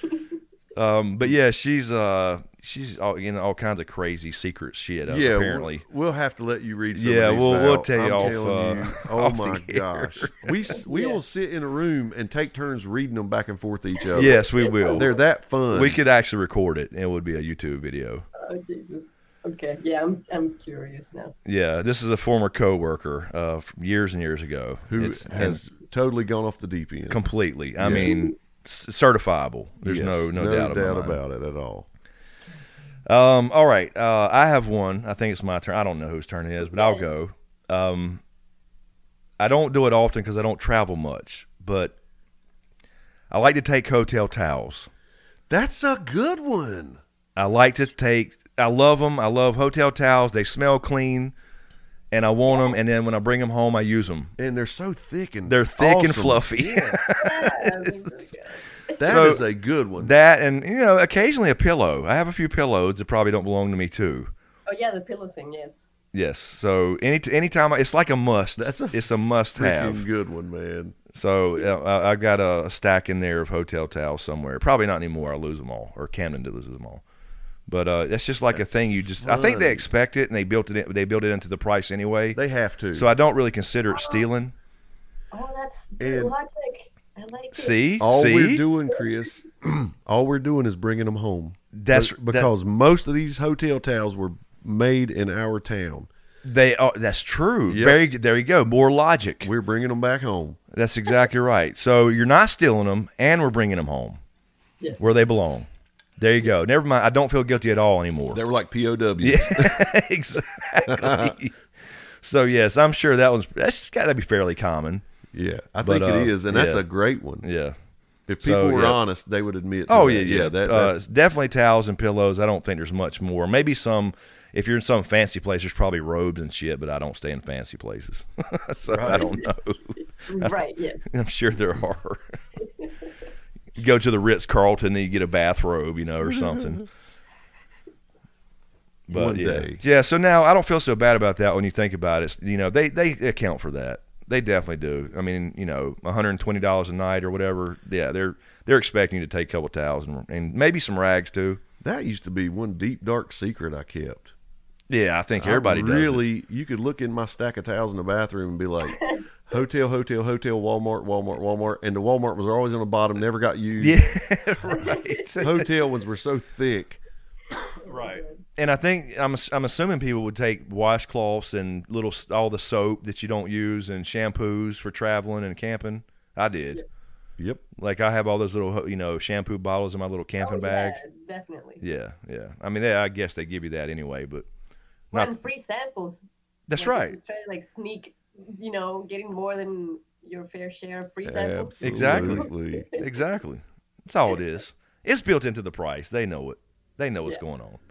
But yeah, she's all kinds of crazy secret shit. Yeah, Apparently. we'll have to let you read some Yeah, of these, we'll Val. tell you I'm off, telling you. Oh off my the air. gosh. We will sit in a room and take turns reading them back and forth to each other. Yes, we will. They're that fun. We could actually record it, and it would be a YouTube video. Oh, Jesus. Okay, yeah, I'm curious now. Yeah, this is a former coworker from years and years ago who has totally gone off the deep end. completely. I mean, certifiable. There's Yes, no doubt about it at all. All right, I have one. I think it's my turn. I don't know whose turn it is, but I'll go. I don't do it often because I don't travel much, but I like to take hotel towels. That's a good one. I like to take. I love them. I love hotel towels. They smell clean, and I want them. And then when I bring them home, I use them. And they're so thick and They're thick and awesome. fluffy. Yeah, I mean, really good. That So- is a good one. That and occasionally a pillow. I have a few pillows that probably don't belong to me too. Oh yeah, the pillow thing, yes. Yes. So anytime it's like a must. That's it's a must freaking have. good one, man. So I've got a stack in there of hotel towels somewhere. Probably not anymore. I'll lose them all, or Camden loses them all. But that's just like a thing you just. I think they fun. expect it, and they built it. They built it into the price anyway. They have to. So I don't really consider it stealing. Oh, that's And- good logic. I like it. See, all see, we're doing, Chris, all we're doing is bringing them home. That's because most of these hotel towels were made in our town. they are. That's true. Yep. Very good. There you go. More logic. We're bringing them back home. That's exactly right. So you're not stealing them, and we're bringing them home Yes. where they belong. There you go. Never mind. I don't feel guilty at all anymore. They were like POWs. Yeah, exactly. So yes, I'm sure that's got to be fairly common. Yeah, I But, think it is, and that's yeah. a great one. Yeah. If people So, were yeah. honest, they would admit. To Oh that. yeah. That Definitely towels and pillows. I don't think there's much more. Maybe some. If you're in some fancy place, there's probably robes and shit. But I don't stay in fancy places, so I Right. don't know. Right, yes. I'm sure there are. You go to the Ritz Carlton and you get a bathrobe, or something. But One yeah. day. Yeah, so now I don't feel so bad about that when you think about it. They account for that. They definitely do. I mean, $120 a night or whatever. Yeah, they're expecting you to take a couple towels and maybe some rags too. that used to be one deep dark secret I kept. Yeah, I think everybody does. really. You could look in my stack of towels in the bathroom and be like, hotel, Walmart, and the Walmart was always on the bottom, never got used. Yeah, right. Hotel ones were so thick. Right. And I think I'm assuming people would take washcloths and all the soap that you don't use and shampoos for traveling and camping. I did. Yep. Like I have all those little shampoo bottles in my little camping bag. Yeah, definitely. Yeah, yeah. I mean, I guess they give you that anyway, but Well, not. and free samples. That's Like, right. if you try to sneak, getting more than your fair share of free samples. Absolutely. Exactly. That's all it is. It's built into the price. They know it. They know what's Yeah. going on.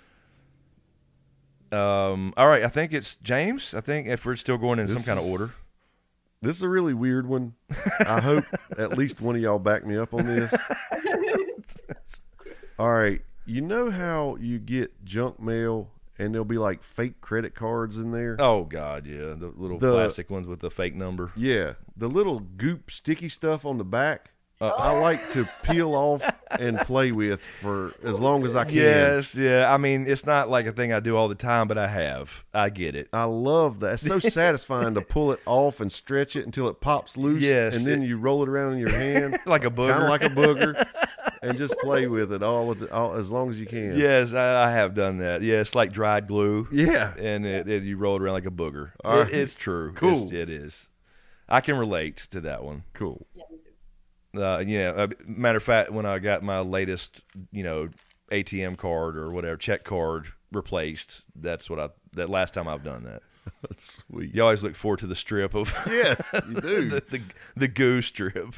All right. I think it's James. I think if we're still going in some kind of order. This is a really weird one. I hope at least one of y'all back me up on this. All right. You know how you get junk mail and there'll be like fake credit cards in there. Oh God, yeah, the little plastic ones with the fake number. Yeah, the little goop sticky stuff on the back. I like to peel off and play with for as long as I can. Yes, yeah. I mean, it's not like a thing I do all the time, but I have. I get it. I love that. It's so satisfying to pull it off and stretch it until it pops loose. Yes, and then you roll it around in your hand Like a booger. kind of like a booger, and just play with it all as long as you can. Yes, I have done that. Yeah, it's like dried glue. Yeah. And you roll it around like a booger. All right. It's true. Cool. It is. I can relate to that one. Cool. Yeah, me too. Matter of fact, when I got my latest, ATM card or whatever, check card replaced, that last time I've done that. Sweet. You always look forward to the strip of Yes, you do. the goo strip.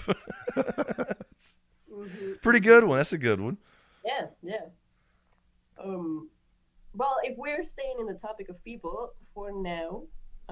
Pretty good one. That's a good one. Yeah, yeah. Well, if we're staying in the topic of people for now,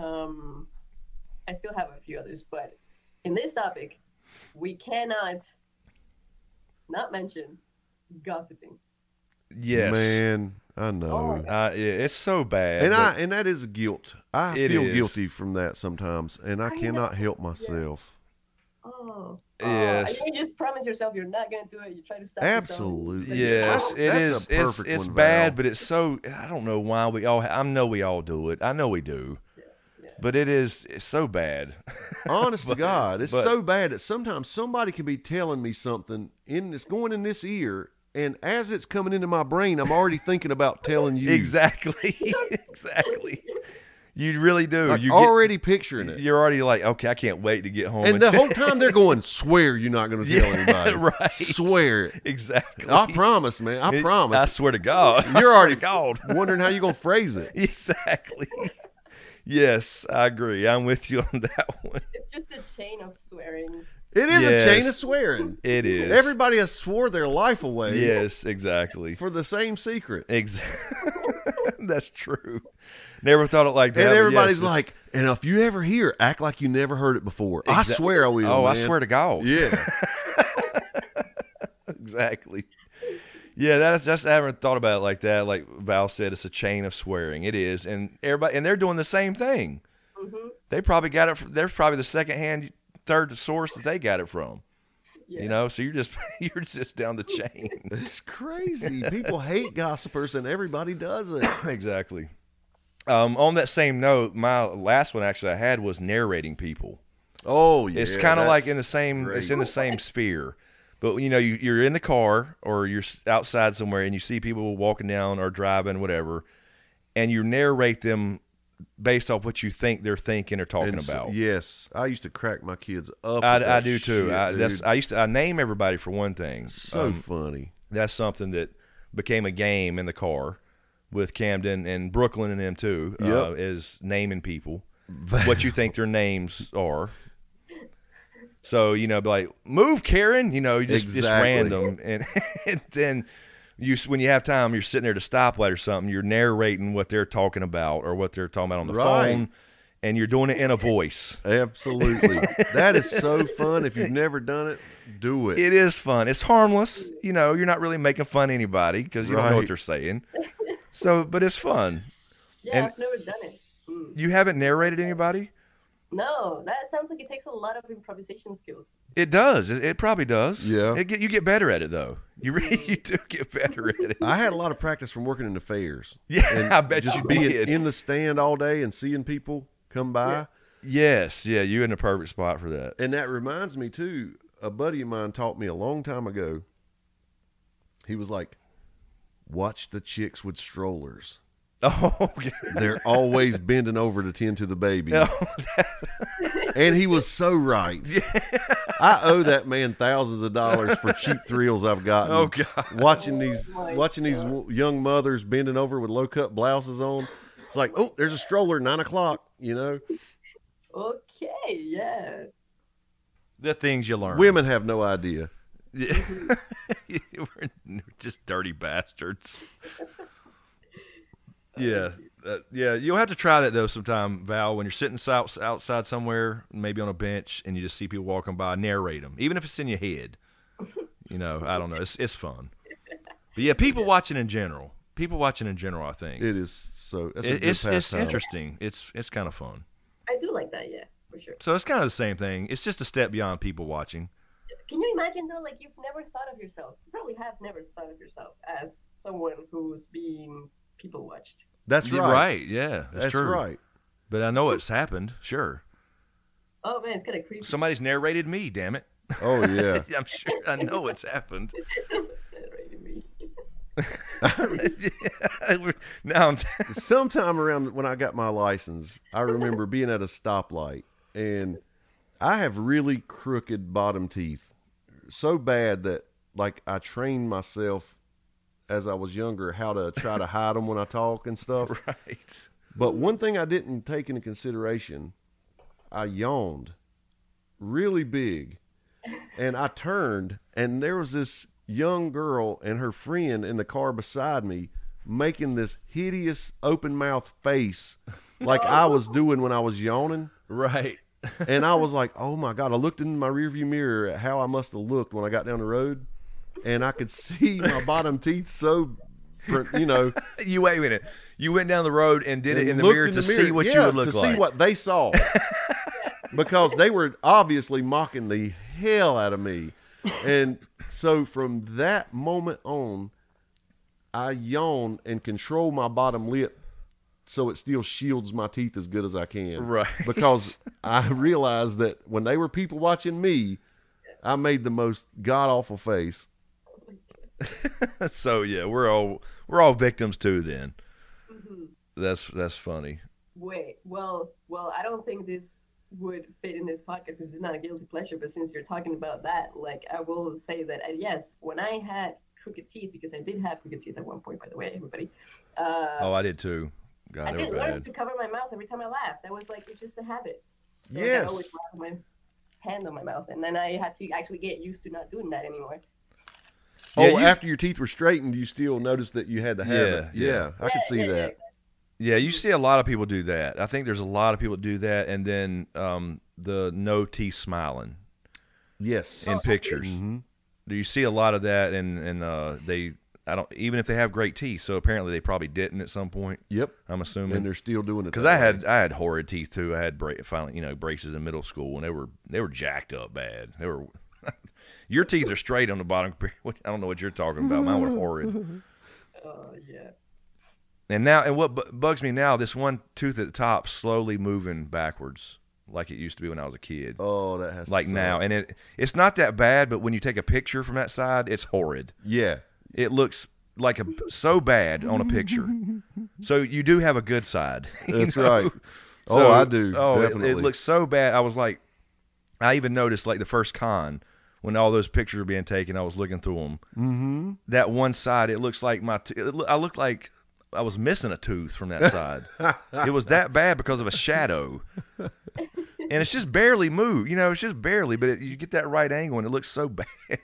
I still have a few others, but in this topic, we cannot not mention gossiping. Yes. Man, I know. Oh. It's so bad. And that is guilt. I It feel is. guilty from that sometimes, and I cannot help myself. Oh. Yes. And you just promise yourself you're not going to do it. You try to stop Absolutely. Yes, it That's is. a perfect It's one, bad, Val. but it's so. I don't know why I know we all do it. I know we do. But it's so bad. Honest to God, it's but- so bad that sometimes somebody can be telling me something it's going in this ear, and as it's coming into my brain, I'm already thinking about telling you. Exactly. Exactly. You really do. Like, You already picturing it. You're already like, okay, I can't wait to get home. And the whole time they're going, swear you're not going to tell anybody. right. Swear it. Exactly. I promise, man. I promise. I swear to God. You're already God. wondering how you're going to phrase it. Exactly. Yes, I agree. I'm with you on that one. It's just a chain of swearing. It is Yes. a chain of swearing. It is. Everybody has swore their life away Yes, exactly. for the same secret. That's true. Never thought it like that. And but everybody's yes, like, and if you ever hear, act like you never heard it before. I Exa- swear I will. oh, I man. swear to God. Yeah. Exactly. Yeah, that's I haven't thought about it like that. Like Val said, it's a chain of swearing. It is, and everybody, and they're doing the same thing. Mm-hmm. They probably got it. There's probably the secondhand, third source that they got it from. Yeah. So you're just down the chain. It's crazy. People hate gossipers, and everybody does it. Exactly. On that same note, my last one actually I had was narrating people. Oh, yeah. It's kind of that's like in the same. great. It's in the same sphere. But you're in the car or you're outside somewhere and you see people walking down or driving, whatever, and you narrate them based off what you think they're thinking or talking And so- about. yes, I used to crack my kids up. with I that do too. shit, dude. I name everybody for one thing. So funny. That's something that became a game in the car with Camden and Brooklyn and them too. Yep. Is naming people what you think their names are. So be like, move, Karen. Just Exactly. random, and then when you have time, you're sitting there to stoplight or something. You're narrating what they're talking about or what they're talking about on the Right. phone, and you're doing it in a voice. Absolutely. That is so fun. If you've never done it, do it. It is fun. It's harmless. You're not really making fun of anybody because you don't know what Right. they're saying. So, but it's fun. Yeah, And- I've never done it. You haven't narrated anybody? No, that sounds like it takes a lot of improvisation skills. It does. It probably does. Yeah. You get better at it though. You really you do get better at it. I had a lot of practice from working in the fairs. Yeah, And I bet just you being did. in the stand all day and seeing people come by. Yes, yeah, you're in the perfect spot for that. And that reminds me too, a buddy of mine taught me a long time ago. He was like, watch the chicks with strollers. Oh, They're always bending over to tend to the baby. And he was so right. I owe that man thousands of dollars for cheap thrills I've gotten. Oh, God. Watching these my young mothers bending over with low cut blouses on. It's like, oh, there's a stroller, 9 o'clock, Okay, yeah. the things you learn. Women have no idea. Yeah. We're just dirty bastards. Yeah. Yeah, you'll have to try that though sometime, Val. When you're sitting outside somewhere, maybe on a bench, and you just see people walking by, narrate them, even if it's in your head. I don't know. It's fun. But yeah, people watching in general. people watching in general. I think It is so. That's a good it's pastime. interesting. It's kind of fun. I do like that, yeah, for sure. So it's kind of the same thing. It's just a step beyond people watching. Can you imagine though, like you've never thought of yourself, you probably have never thought of yourself as someone who's being people watched. That's right. Right. Yeah, that's true. right. But I know it's happened. Sure. Oh man, it's kind of creepy. Somebody's narrated me. Damn it. Oh yeah. I'm sure. I know it's happened. Now I'm. Sometime around when I got my license, I remember being at a stoplight, and I have really crooked bottom teeth, so bad that like I trained myself as I was younger how to try to hide them when I talk and stuff. Right. But one thing I didn't take into consideration, I yawned really big, and I turned, and there was this young girl and her friend in the car beside me making this hideous open mouth face like I was doing when I was yawning. Right. And I was like, oh my God. I looked in my rearview mirror at how I must have looked when I got down the road, and I could see my bottom teeth so, you know. You wait a minute. You went down the road and did it and in the looked mirror in to the mirror, see what yeah, you would look to like. see what they saw. Because they were obviously mocking the hell out of me. And so from that moment on, I yawn and control my bottom lip so it still shields my teeth as good as I can. Right. Because I realized that when they were people watching me, I made the most god-awful face. So yeah, we're all victims too. Then Mm-hmm. that's funny. Wait, well, I don't think this would fit in this podcast because it's not a guilty pleasure. But since you're talking about that, like I will say that yes, when I had crooked teeth, because I did have crooked teeth at one point, by the way, everybody. Oh, I did too. God, I they did were learn bad. to cover my mouth every time I laughed. That was like it's just a habit. So Yes. I always have my hand on my mouth, and then I had to actually get used to not doing that anymore. Oh, you- after your teeth were straightened, you still noticed that you had the habit. Yeah, yeah. I could see that. exactly. Yeah, you see a lot of people do that. I think there's a lot of people do that, and then the no teeth smiling Yes. in pictures. Mhm. Do you see a lot of that? And they, I don't even if they have great teeth. So apparently they probably didn't at some point. Yep. I'm assuming. And they're still doing it. Because that I way. had horrid teeth too. I had finally braces in middle school, and they were jacked up bad. They were. Your teeth are straight on the bottom. I don't know what you're talking about. Mine were horrid. Oh yeah. And now, and what bugs me now, this one tooth at the top slowly moving backwards, like it used to be when I was a kid. Oh, that has Like to now, suck. and it's not that bad, but when you take a picture from that side, it's horrid. Yeah. It looks like so bad on a picture. So you do have a good side. you That's know? right. So- Oh, I do. Oh, Definitely. it looks so bad. I was like, I even noticed like the first con when all those pictures were being taken. I was looking through them. Mm-hmm. That one side, it looks like I looked like I was missing a tooth from that side. It was that bad because of a shadow. And it's just barely moved. It's just barely, but you get that right angle and it looks so bad.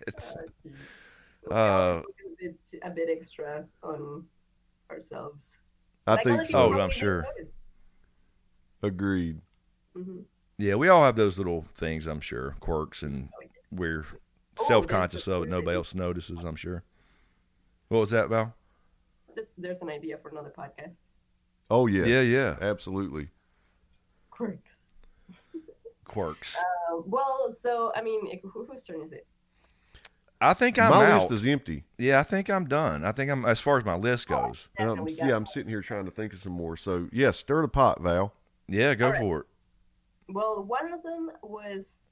A bit extra on ourselves. I Like think other so. people Oh, probably I'm don't sure. notice. Agreed. Yeah, we all have those little things, I'm sure, quirks, and we're self-conscious of it. Nobody else notices, I'm sure. What was that, Val? There's an idea for another podcast. Oh, yes. Yeah. Absolutely. Quirks. Quirks. Well, so I mean, whose turn is it? I think I'm my out. list is empty. Yeah, I think I'm done. I think I'm as far as my list goes. Definitely got I'm sitting here trying to think of some more. So, yeah, stir the pot, Val. Yeah, go All right. for it. Well, one of them was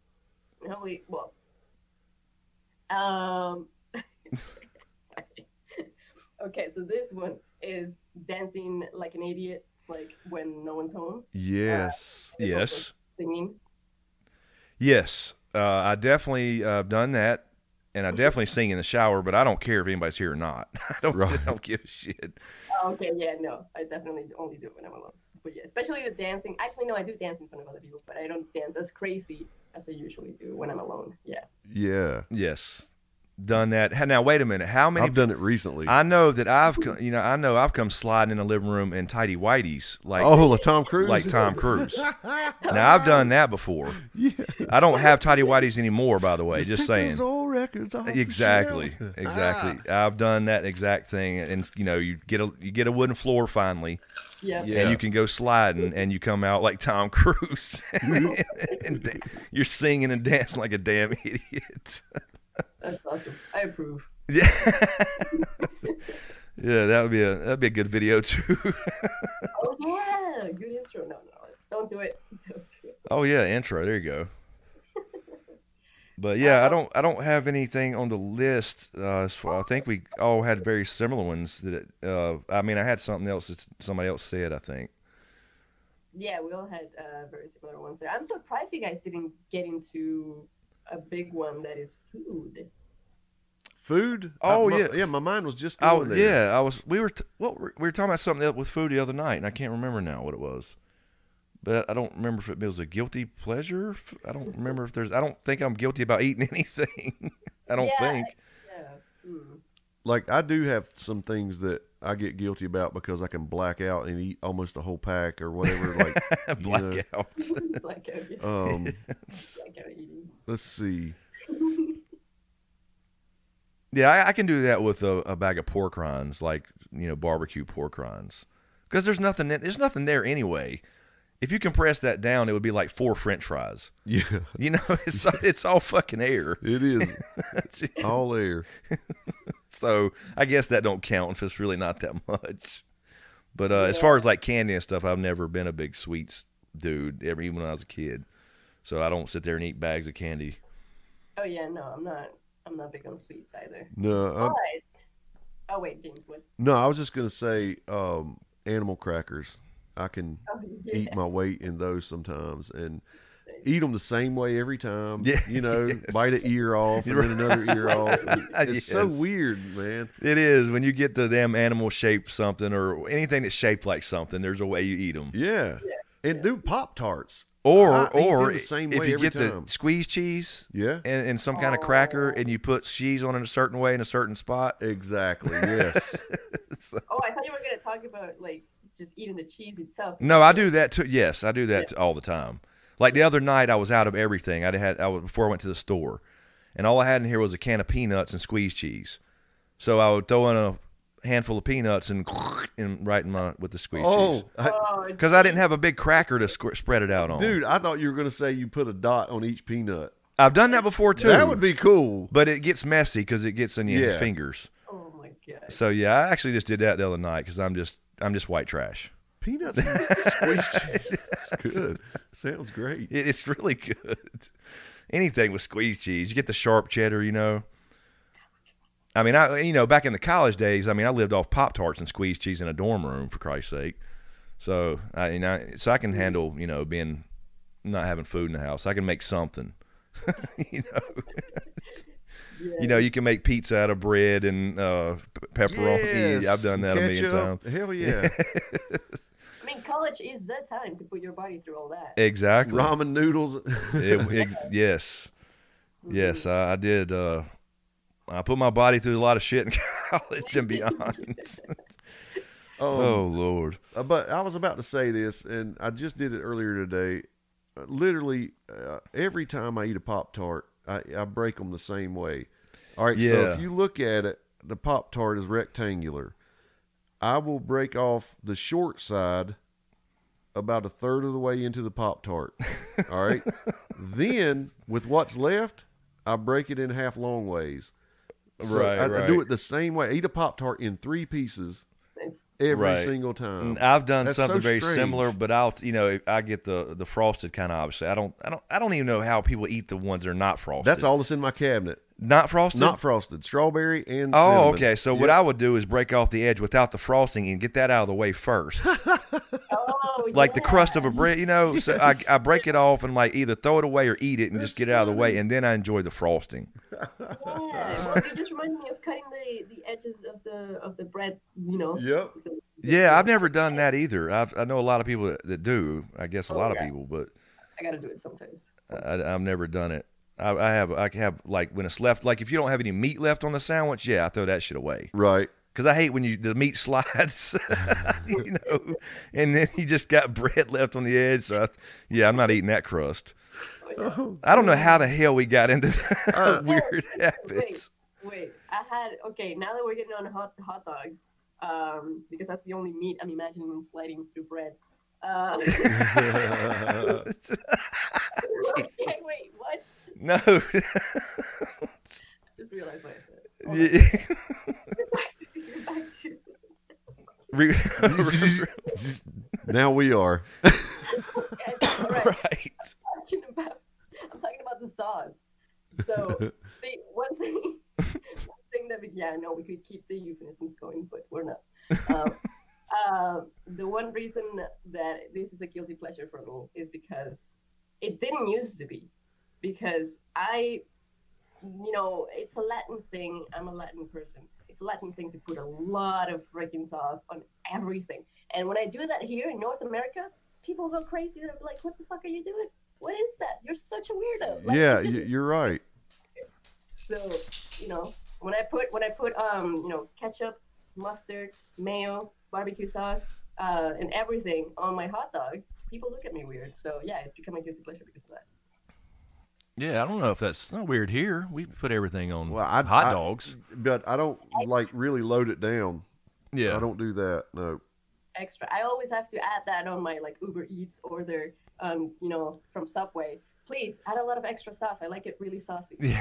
okay, so this one is dancing like an idiot, like when no one's home. Yes. It's Yes. also singing. Yes, I definitely done that, and I definitely sing in the shower. But I don't care if anybody's here or not. I don't give a shit. Oh, okay, yeah, no, I definitely only do it when I'm alone. But yeah, especially the dancing. Actually, no, I do dance in front of other people, but I don't dance as crazy as I usually do when I'm alone. Yeah. Yeah. Yes, done that. Now wait a minute. How many? I've done it recently. I know that I've come sliding in the living room in tighty whities like Tom Cruise? like Tom Cruise. Now I've done that before. Yeah. I don't have tidy whities anymore, by the way. Just take saying. those old records off the Exactly, shelf. exactly. I've done that exact thing, and you get a wooden floor finally, Yeah. and you can go sliding, and you come out like Tom Cruise, and you're singing and dancing like a damn idiot. That's awesome. I approve. Yeah, yeah, that'd be a good video too. Oh yeah, good intro. No, don't do it. Don't do it. Oh yeah, intro. There you go. But yeah, I don't have anything on the list. I think we all had very similar ones. I mean, I had something else that somebody else said. I think. Yeah, we all had very similar ones there. I'm surprised you guys didn't get into a big one that is food. Food? Oh, my, yeah. yeah. My mind was just Oh going there. yeah, we were talking about something else with food the other night, and I can't remember now what it was. But I don't remember if it was a guilty pleasure. I don't remember if there's. I don't think I'm guilty about eating anything. I don't think. Yeah. Mm. Like I do have some things that I get guilty about because I can black out and eat almost a whole pack or whatever. Like you know. Blackout. Blackout, yeah. Blackout eating. Let's see. Yeah, I can do that with a bag of pork rinds, like barbecue pork rinds, because there's nothing there anyway. If you compress that down, it would be like 4 French fries. Yeah, It's all fucking air. it is all air. So I guess that don't count if it's really not that much. But as far as like candy and stuff, I've never been a big sweets dude, even when I was a kid. So I don't sit there and eat bags of candy. Oh yeah, no, I'm not big on sweets either. No, Oh wait, James, what? no. I was just gonna say animal crackers. I can Oh, yeah. eat my weight in those sometimes and eat them the same way every time. Yeah. Bite an ear off and then another ear off. It's so Yes. weird, man. It is when you get the damn animal shaped something or anything that's shaped like something. There's a way you eat them. Yeah. And do Pop-Tarts. Or I eat them the if same way you every get time. the squeeze cheese, Yeah. and some kind of cracker, and you put cheese on it a certain way in a certain spot. Exactly. Yes. Oh, I thought you were gonna talk about like just eating the cheese itself. No, I do that too. Yes, I do that all the time. Like the other night, I was out of everything. Before I went to the store, and all I had in here was a can of peanuts and squeeze cheese. So I would throw in a handful of peanuts and right in with the squeeze cheese. Oh, Because I didn't have a big cracker to spread it out on. dude, I thought you were going to say you put a dot on each peanut. I've done that before too. That would be cool. But it gets messy because it gets in your Yeah. fingers. oh my god. So yeah, I actually just did that the other night because I'm just white trash. Peanuts and squeeze cheese. It's good. Sounds great. It's really good. Anything with squeeze cheese, you get the sharp cheddar. I mean, back in the college days, I lived off Pop-Tarts and squeeze cheese in a dorm room, for Christ's sake. So I can handle, being not having food in the house. I can make something. You can make pizza out of bread and pepperoni. Yes. I've done that a million times. Ketchup. Hell yeah. I mean, college is the time to put your body through all that. Exactly. Ramen noodles. Yes. Yes, I did. I put my body through a lot of shit in college and beyond. Oh, Lord. But I was about to say this, and I just did it earlier today. Literally, every time I eat a Pop-Tart, I break them the same way. All right, so Yeah. if you look at it, the Pop-Tart is rectangular. I will break off the short side about a third of the way into the Pop-Tart. All right? Then, with what's left, I break it in half long ways. So Right, I do right. it the same way. I eat a Pop-Tart in 3 pieces Nice. every Right. single time. I've done That's something so very strange. similar, but I get the frosted kind of. Obviously, I don't even know how people eat the ones that are not frosted. That's all that's in my cabinet. Not frosted. Not frosted. Strawberry and Oh, cinnamon. okay. So what I would do is break off the edge without the frosting and get that out of the way first, Oh, like the yeah. crust of a bread. So Yes. I break it off and like either throw it away or eat it and just get it out of the way, and then I enjoy the frosting. Yeah. Well, you just remind me of cutting the edges of the bread. Yep. Yeah, I've never done that either. I know a lot of people that do. I guess a lot of yeah. people, but I gotta do it sometimes. I've never done it. I have like when it's left, like if you don't have any meat left on the sandwich, yeah, I throw that shit away. Right. Because I hate when the meat slides, and then you just got bread left on the edge. So I'm not eating that crust. Oh yeah. I don't know how the hell we got into weird habits. Wait. Okay, now that we're getting on hot dogs, because that's the only meat I'm imagining sliding through bread. Okay, wait, what? No. Just realized what I said. Yeah. Now we are. Okay, Right. I'm talking about the sauce. So, see, one thing that we could keep the euphemisms going, but we're not. The one reason that this is a guilty pleasure for me is because it didn't used to be. Because it's a Latin thing. I'm a Latin person. It's a Latin thing to put a lot of freaking sauce on everything. And when I do that here in North America, people go crazy. They're like, "What the fuck are you doing? What is that? You're such a weirdo." Like, Yeah, you're right. So, when I put ketchup, mustard, mayo, barbecue sauce, and everything on my hot dog, people look at me weird. So yeah, it's become a guilty pleasure because of that. Yeah, I don't know if that's not weird here. We put everything on Well, hot dogs. But I don't like really load it down. Yeah. I don't do that. No. Extra. I always have to add that on my Uber Eats order, from Subway. Please add a lot of extra sauce. I like it really saucy. Yeah.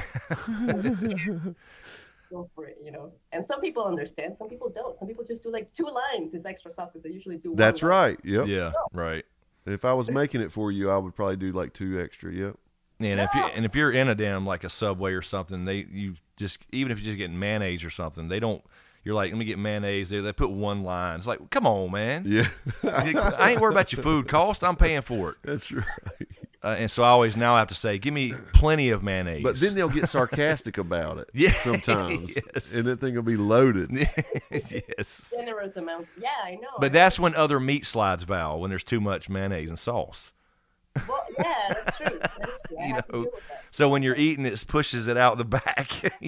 Go for it, And some people understand, some people don't. Some people just do 2 lines is extra sauce because they usually do. That's one line. right. Yep. Yeah, right. If I was making it for you, I would probably do 2 extra. Yep. And if you're in a damn a Subway or something, even if you're just getting mayonnaise or something, they don't. You're like, let me get mayonnaise. They put 1 line. It's like, come on, man. Yeah. I ain't worried about your food cost. I'm paying for it. That's right. And so I always now have to say, give me plenty of mayonnaise. But then they'll get sarcastic about it. Yeah. Sometimes. Yes. And that thing will be loaded. Yes. Generous amounts. Yeah, I know. But that's when other meat slides, Val, when there's too much mayonnaise and sauce. Well, yeah, that's true. That is true. I have to deal with that. So when you're eating, it pushes it out the back.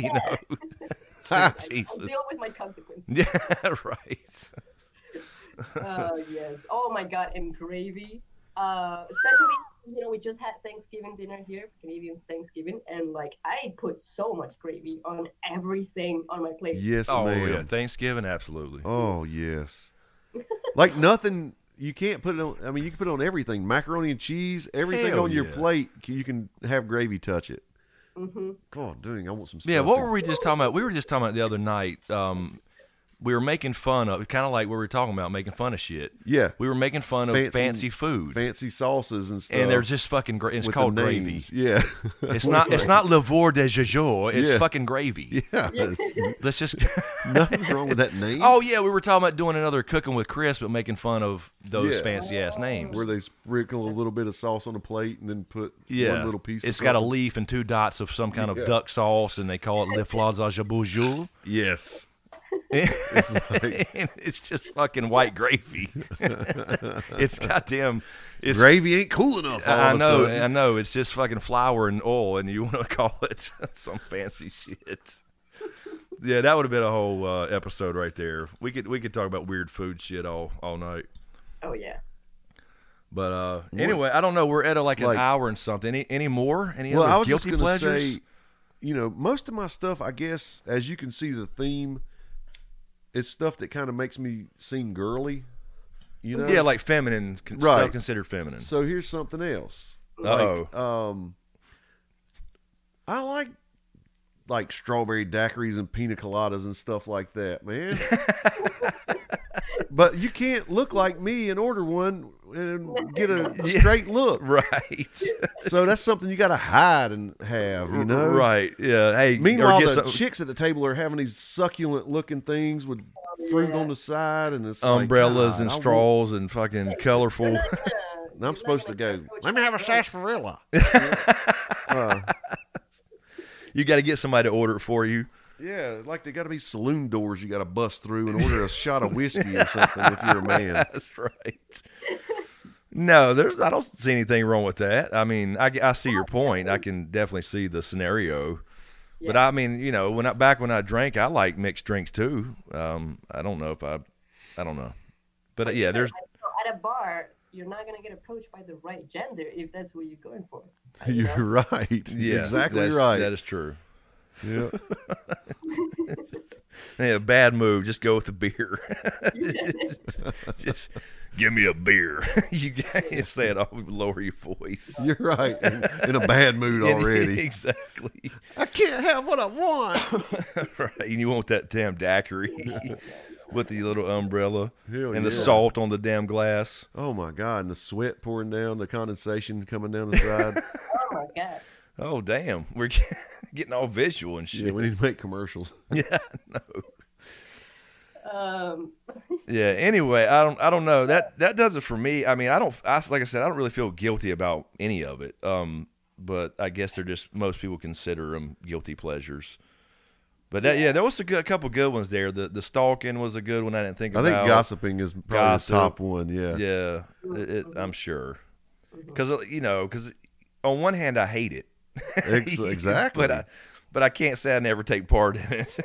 I Jesus. deal with my consequences. Yeah, right. Yes. Oh my God, and gravy. Especially, we just had Thanksgiving dinner here, Canadians Thanksgiving, and I put so much gravy on everything on my plate. Yes, Oh, ma'am. yeah. Thanksgiving, absolutely. Oh, yes. Nothing. You can't put it on. I mean, you can put it on everything. Macaroni and cheese, everything Hell on your yeah. plate. You can have gravy touch it. Mm-hmm. God dang, I want some stuff. Yeah, what were we just talking about? We were just talking about the other night. We were making fun of, kind of like what we were talking about, making fun of shit. Yeah. We were making fun of fancy food. Fancy sauces and stuff. And they're just fucking great. It's with called the gravy. names. Yeah. It's not le veau de jour. It's Yeah. fucking gravy. Yeah. Let's just. Nothing's wrong with that name. Oh yeah, we were talking about doing another Cooking with Chris, but making fun of those Yeah. fancy ass names. Where they sprinkle a little bit of sauce on a plate and then put Yeah, one little piece it's of got a something. leaf and 2 dots of some kind of Yeah. duck sauce, and they call it le fleurs à bonjour. Yes. And it's just fucking white gravy. It's goddamn. It's Gravy ain't cool enough. All I of a know, sudden. I know. It's just fucking flour and oil, and you want to call it some fancy shit. Yeah, that would have been a whole episode right there. We could talk about weird food shit all night. Oh yeah. But anyway, I don't know. We're at an Like- hour and something. Any more? Any Well, other I was just guilty going to pleasures? say, most of my stuff, I guess, as you can see the theme, it's stuff that kind of makes me seem girly. Yeah, like feminine, Right. stuff considered feminine. So here's something else. Uh-oh. I like strawberry daiquiris and pina coladas and stuff like that, man. But you can't look like me and order one and get a straight look. Right. So that's something you got to hide and have, Right. Yeah. Hey. Meanwhile, or get the some chicks at the table are having these succulent-looking things with fruit on the side, and it's umbrellas like, and God, I straws and fucking colorful. want- I'm supposed to go, let me have a sarsaparilla. You got to get somebody to order it for you. Yeah, like they got to be saloon doors you got to bust through and order a shot of whiskey or something if you're a man. That's right. No, I don't see anything wrong with that. I mean, I see your point. I can definitely see the scenario. Yeah. But I mean, back when I drank, I like mixed drinks too. I don't know. But yeah, there's at a bar, you're not gonna get approached by the right gender if that's what you're going for. You know? You're right. You're exactly that's- right. That is true. Yeah. Yeah, bad move. Just go with the beer. Just give me a beer. You can't say it all. Lower your voice. You're right. In a bad mood already. Exactly. I can't have what I want. Right. And you want that damn daiquiri with the little umbrella Hell and the yeah. salt on the damn glass. Oh my God! And the sweat pouring down, the condensation coming down the side. Oh my god. Oh, damn. We're getting all visual and shit. Yeah, we need to make commercials. Yeah, no. Um, Yeah. Anyway, I don't know. That does it for me. I mean, like I said, I don't really feel guilty about any of it. But I guess they're just, most people consider them guilty pleasures. But there was a couple good ones there. The stalking was a good one I didn't think I about. think gossiping is probably Gossip. the top one. Yeah. Yeah, I'm sure. Because on one hand I hate it. Exactly. but I can't say I never take part in it.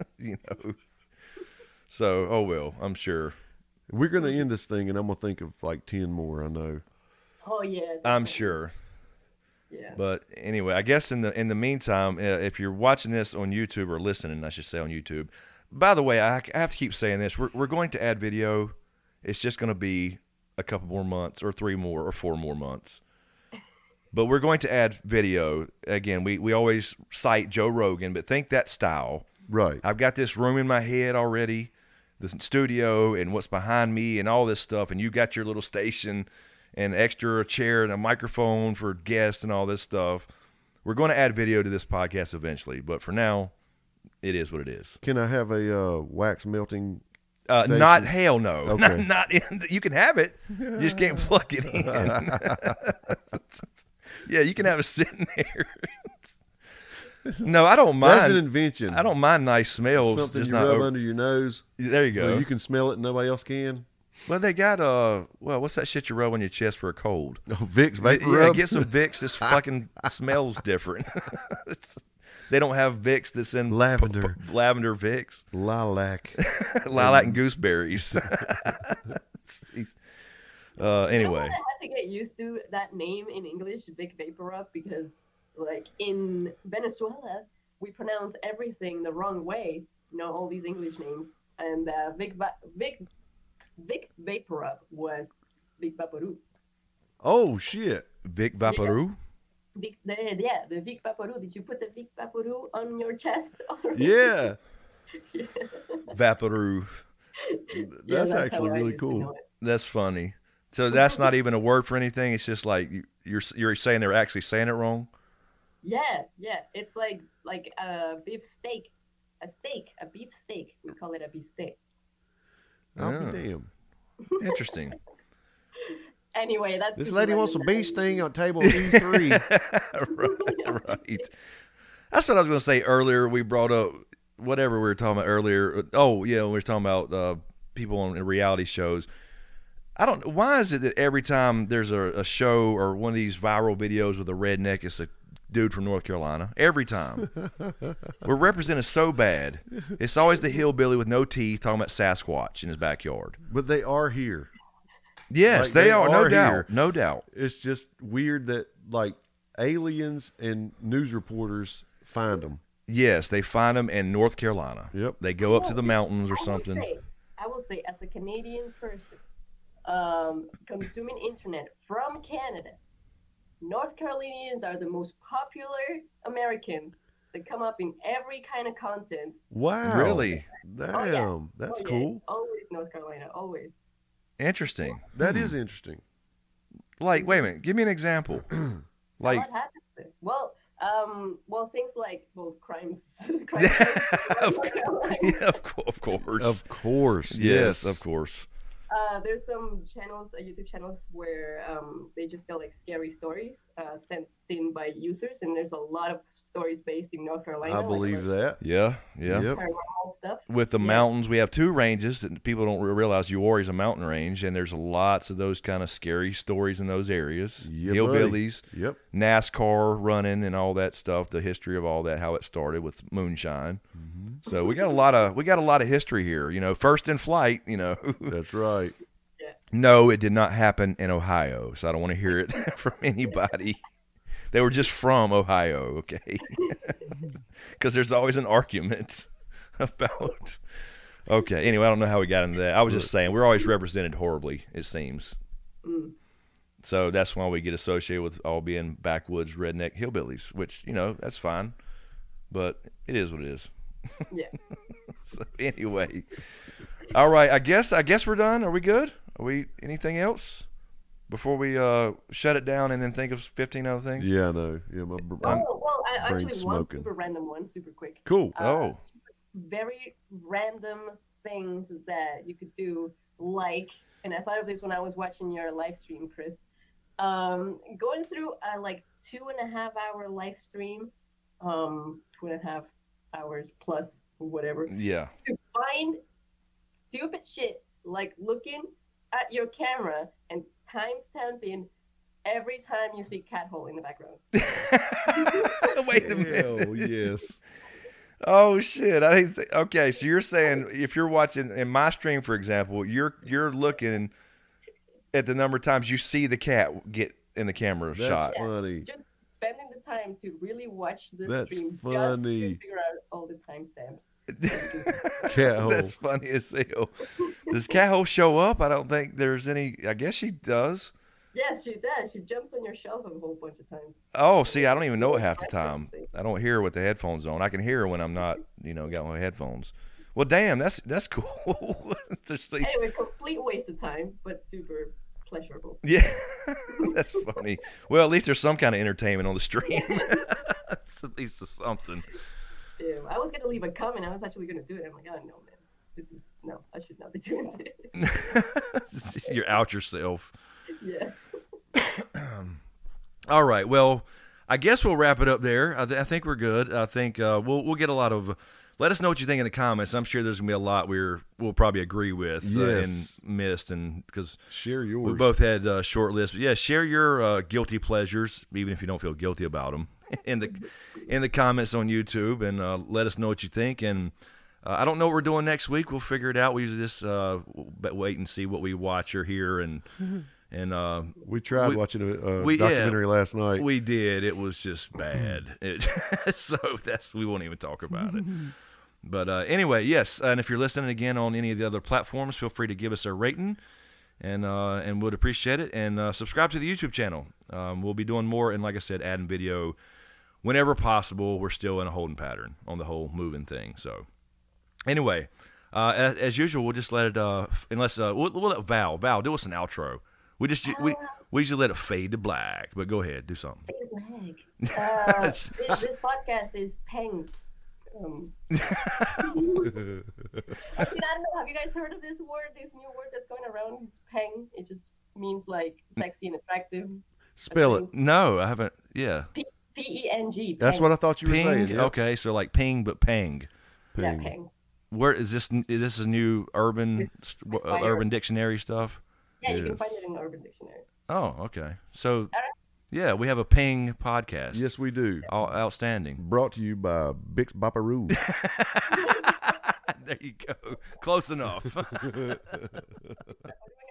So, oh well, I'm sure. We're gonna end this thing, and I'm gonna think of like 10 more. I know. oh yeah. I'm definitely. sure. Yeah. But anyway, I guess in the meantime, if you're watching this on YouTube or listening, I should say on YouTube. By the way, I have to keep saying this. We're going to add video. It's just going to be a couple more months, or 3 more, or 4 more months. But we're going to add video. Again, we always cite Joe Rogan, but think that style. Right. I've got this room in my head already, the studio and what's behind me and all this stuff, and you got your little station and extra chair and a microphone for guests and all this stuff. We're going to add video to this podcast eventually, but for now, it is what it is. Can I have a wax melting? Not hell no. Okay. Not in. You can have it. You just can't plug it in. Yeah, you can have it sitting there. No, I don't mind. That's an invention. I don't mind nice smells. Something just you not rub over- under your nose. There you So go. you can smell it and nobody else can. Well, they got what's that shit you rub on your chest for a cold? Oh, Vicks Vapor Yeah, Rub. get some Vicks. This fucking smells different. They don't have Vicks that's in Lavender. lavender Vicks, Lilac. lilac and gooseberries. Anyway, I had to get used to that name in English, Big Vapor Rub, because like in Venezuela, we pronounce everything the wrong way. You know, all these English names, and Vic Vapor Rub was Vic Vaporub. Oh shit. Vic Vaporub. The Vic Vaporub. Did you put the Vic Vaporub on your chest already? Yeah. Vaporub. Yeah, That's how actually I really used to know cool. it. That's funny. So that's not even a word for anything. It's just like you're saying they're actually saying it wrong. Yeah. It's like a beef steak. A beef steak. We call it a beef steak. I'll Yeah. be damned. Interesting. Anyway, that's This super lady wants a random. bee sting on table E3. right. That's what I was going to say earlier. We brought up whatever we were talking about earlier. Oh, yeah, we were talking about people on reality shows. Why is it that every time there's a show or one of these viral videos with a redneck, it's a dude from North Carolina? Every time. We're represented so bad. It's always the hillbilly with no teeth talking about Sasquatch in his backyard. But they are here. Yes, Like, they they are. No are doubt. here. No doubt. It's just weird that like aliens and news reporters find them. Yes, they find them in North Carolina. Yep. They go up to the mountains or something. I will say, as a Canadian person, consuming internet from Canada, North Carolinians are the most popular Americans that come up in every kind of content. Wow. Really? Damn. Oh, yeah. That's Oh, yeah, cool. it's always North Carolina, always. Interesting. That is interesting. Like, wait a minute. Give me an example. Like, What happens there? Well, things like crimes. of course. Of course. Yes, of course. There's some channels, YouTube channels, where they just tell like scary stories sent in by users, and there's a lot of stories based in North Carolina. I believe that. Yeah. Yep. Paranormal stuff. With the Yeah. mountains, we have 2 ranges that people don't realize. Uwharrie is a mountain range, and there's lots of those kind of scary stories in those areas. Yeah, Hillbillies, buddy. Yep. NASCAR running, and all that stuff. The history of all that, how it started with moonshine. So we got a lot of history here. You know, first in flight. You know. That's right. No, it did not happen in Ohio, so I don't want to hear it from anybody. They were just from Ohio, okay? Because there's always an argument about. Okay, anyway, I don't know how we got into that. I was just saying, we're always represented horribly, it seems. So that's why we get associated with all being backwoods, redneck hillbillies, which, that's fine. But it is what it is. Yeah. So anyway. All right, I guess we're done. Are we good? Are we anything else? Before we shut it down and then think of 15 other things? Yeah, I know. Yeah, my I brain's actually smoking. one super random one, super quick. Cool. Very random things that you could do, and I thought of this when I was watching your live stream, Chris. Going through a 2.5 hour live stream, 2.5 hours plus whatever. Yeah. To find stupid shit like looking at your camera and timestamping every time you see cat hole in the background. Wait a minute. Hell yes. Oh shit! I didn't think. Okay, so you're saying if you're watching in my stream, for example, you're looking at the number of times you see the cat get in the camera That's shot. funny. Just spending the time to really watch this That's stream funny. just to figure out all the timestamps. Cat hole. That's funny as hell. Does cat hole show up? I don't think there's any. I guess she does. Yes, she does. She jumps on your shelf a whole bunch of times. Oh, see, I don't even know it half the time. I don't hear her with the headphones on. I can hear her when I'm not, got my headphones. Well, damn, that's cool. Anyway, complete waste of time, but super pleasurable. Yeah, that's funny. Well, at least there's some kind of entertainment on the stream. It's at least something. Damn, I was gonna leave a comment. I was actually gonna do it. I'm like, oh no, man, I should not be doing this. You're out yourself. Yeah. All right. Well, I guess we'll wrap it up there. I think we're good. I think we'll get a lot of. Let us know what you think in the comments. I'm sure there's gonna be a lot we'll probably agree with and missed, and because Share yours. we both had short lists. But yeah, share your guilty pleasures, even if you don't feel guilty about them, in the comments on YouTube, and let us know what you think. And I don't know what we're doing next week. We'll figure it out. We usually just wait and see what we watch or hear, and we tried watching a documentary last night. We did. It was just bad. So we won't even talk about it. But anyway, yes. And if you're listening again on any of the other platforms, feel free to give us a rating, and we'd appreciate it. And subscribe to the YouTube channel. We'll be doing more, and like I said, adding video whenever possible. We're still in a holding pattern on the whole moving thing. So anyway, as usual, we'll just let it. We'll let Val do us an outro. We usually let it fade to black, but go ahead, do something. Fade to black. This podcast is peng. I don't know. Have you guys heard of this word? This new word that's going around? It's peng. It just means like sexy and attractive. Spell it. No, I haven't. Yeah. P-E-N-G. That's what I thought you were Ping. saying. Yep. Okay, so like ping, but pang. Yeah, peng. Where is this? This is new urban dictionary stuff. Yeah, you can find it in the Urban Dictionary. Oh, okay. So, yeah, we have a Ping podcast. Yes, we do. Outstanding. Brought to you by Bix Bopperoo. There you go. Close enough.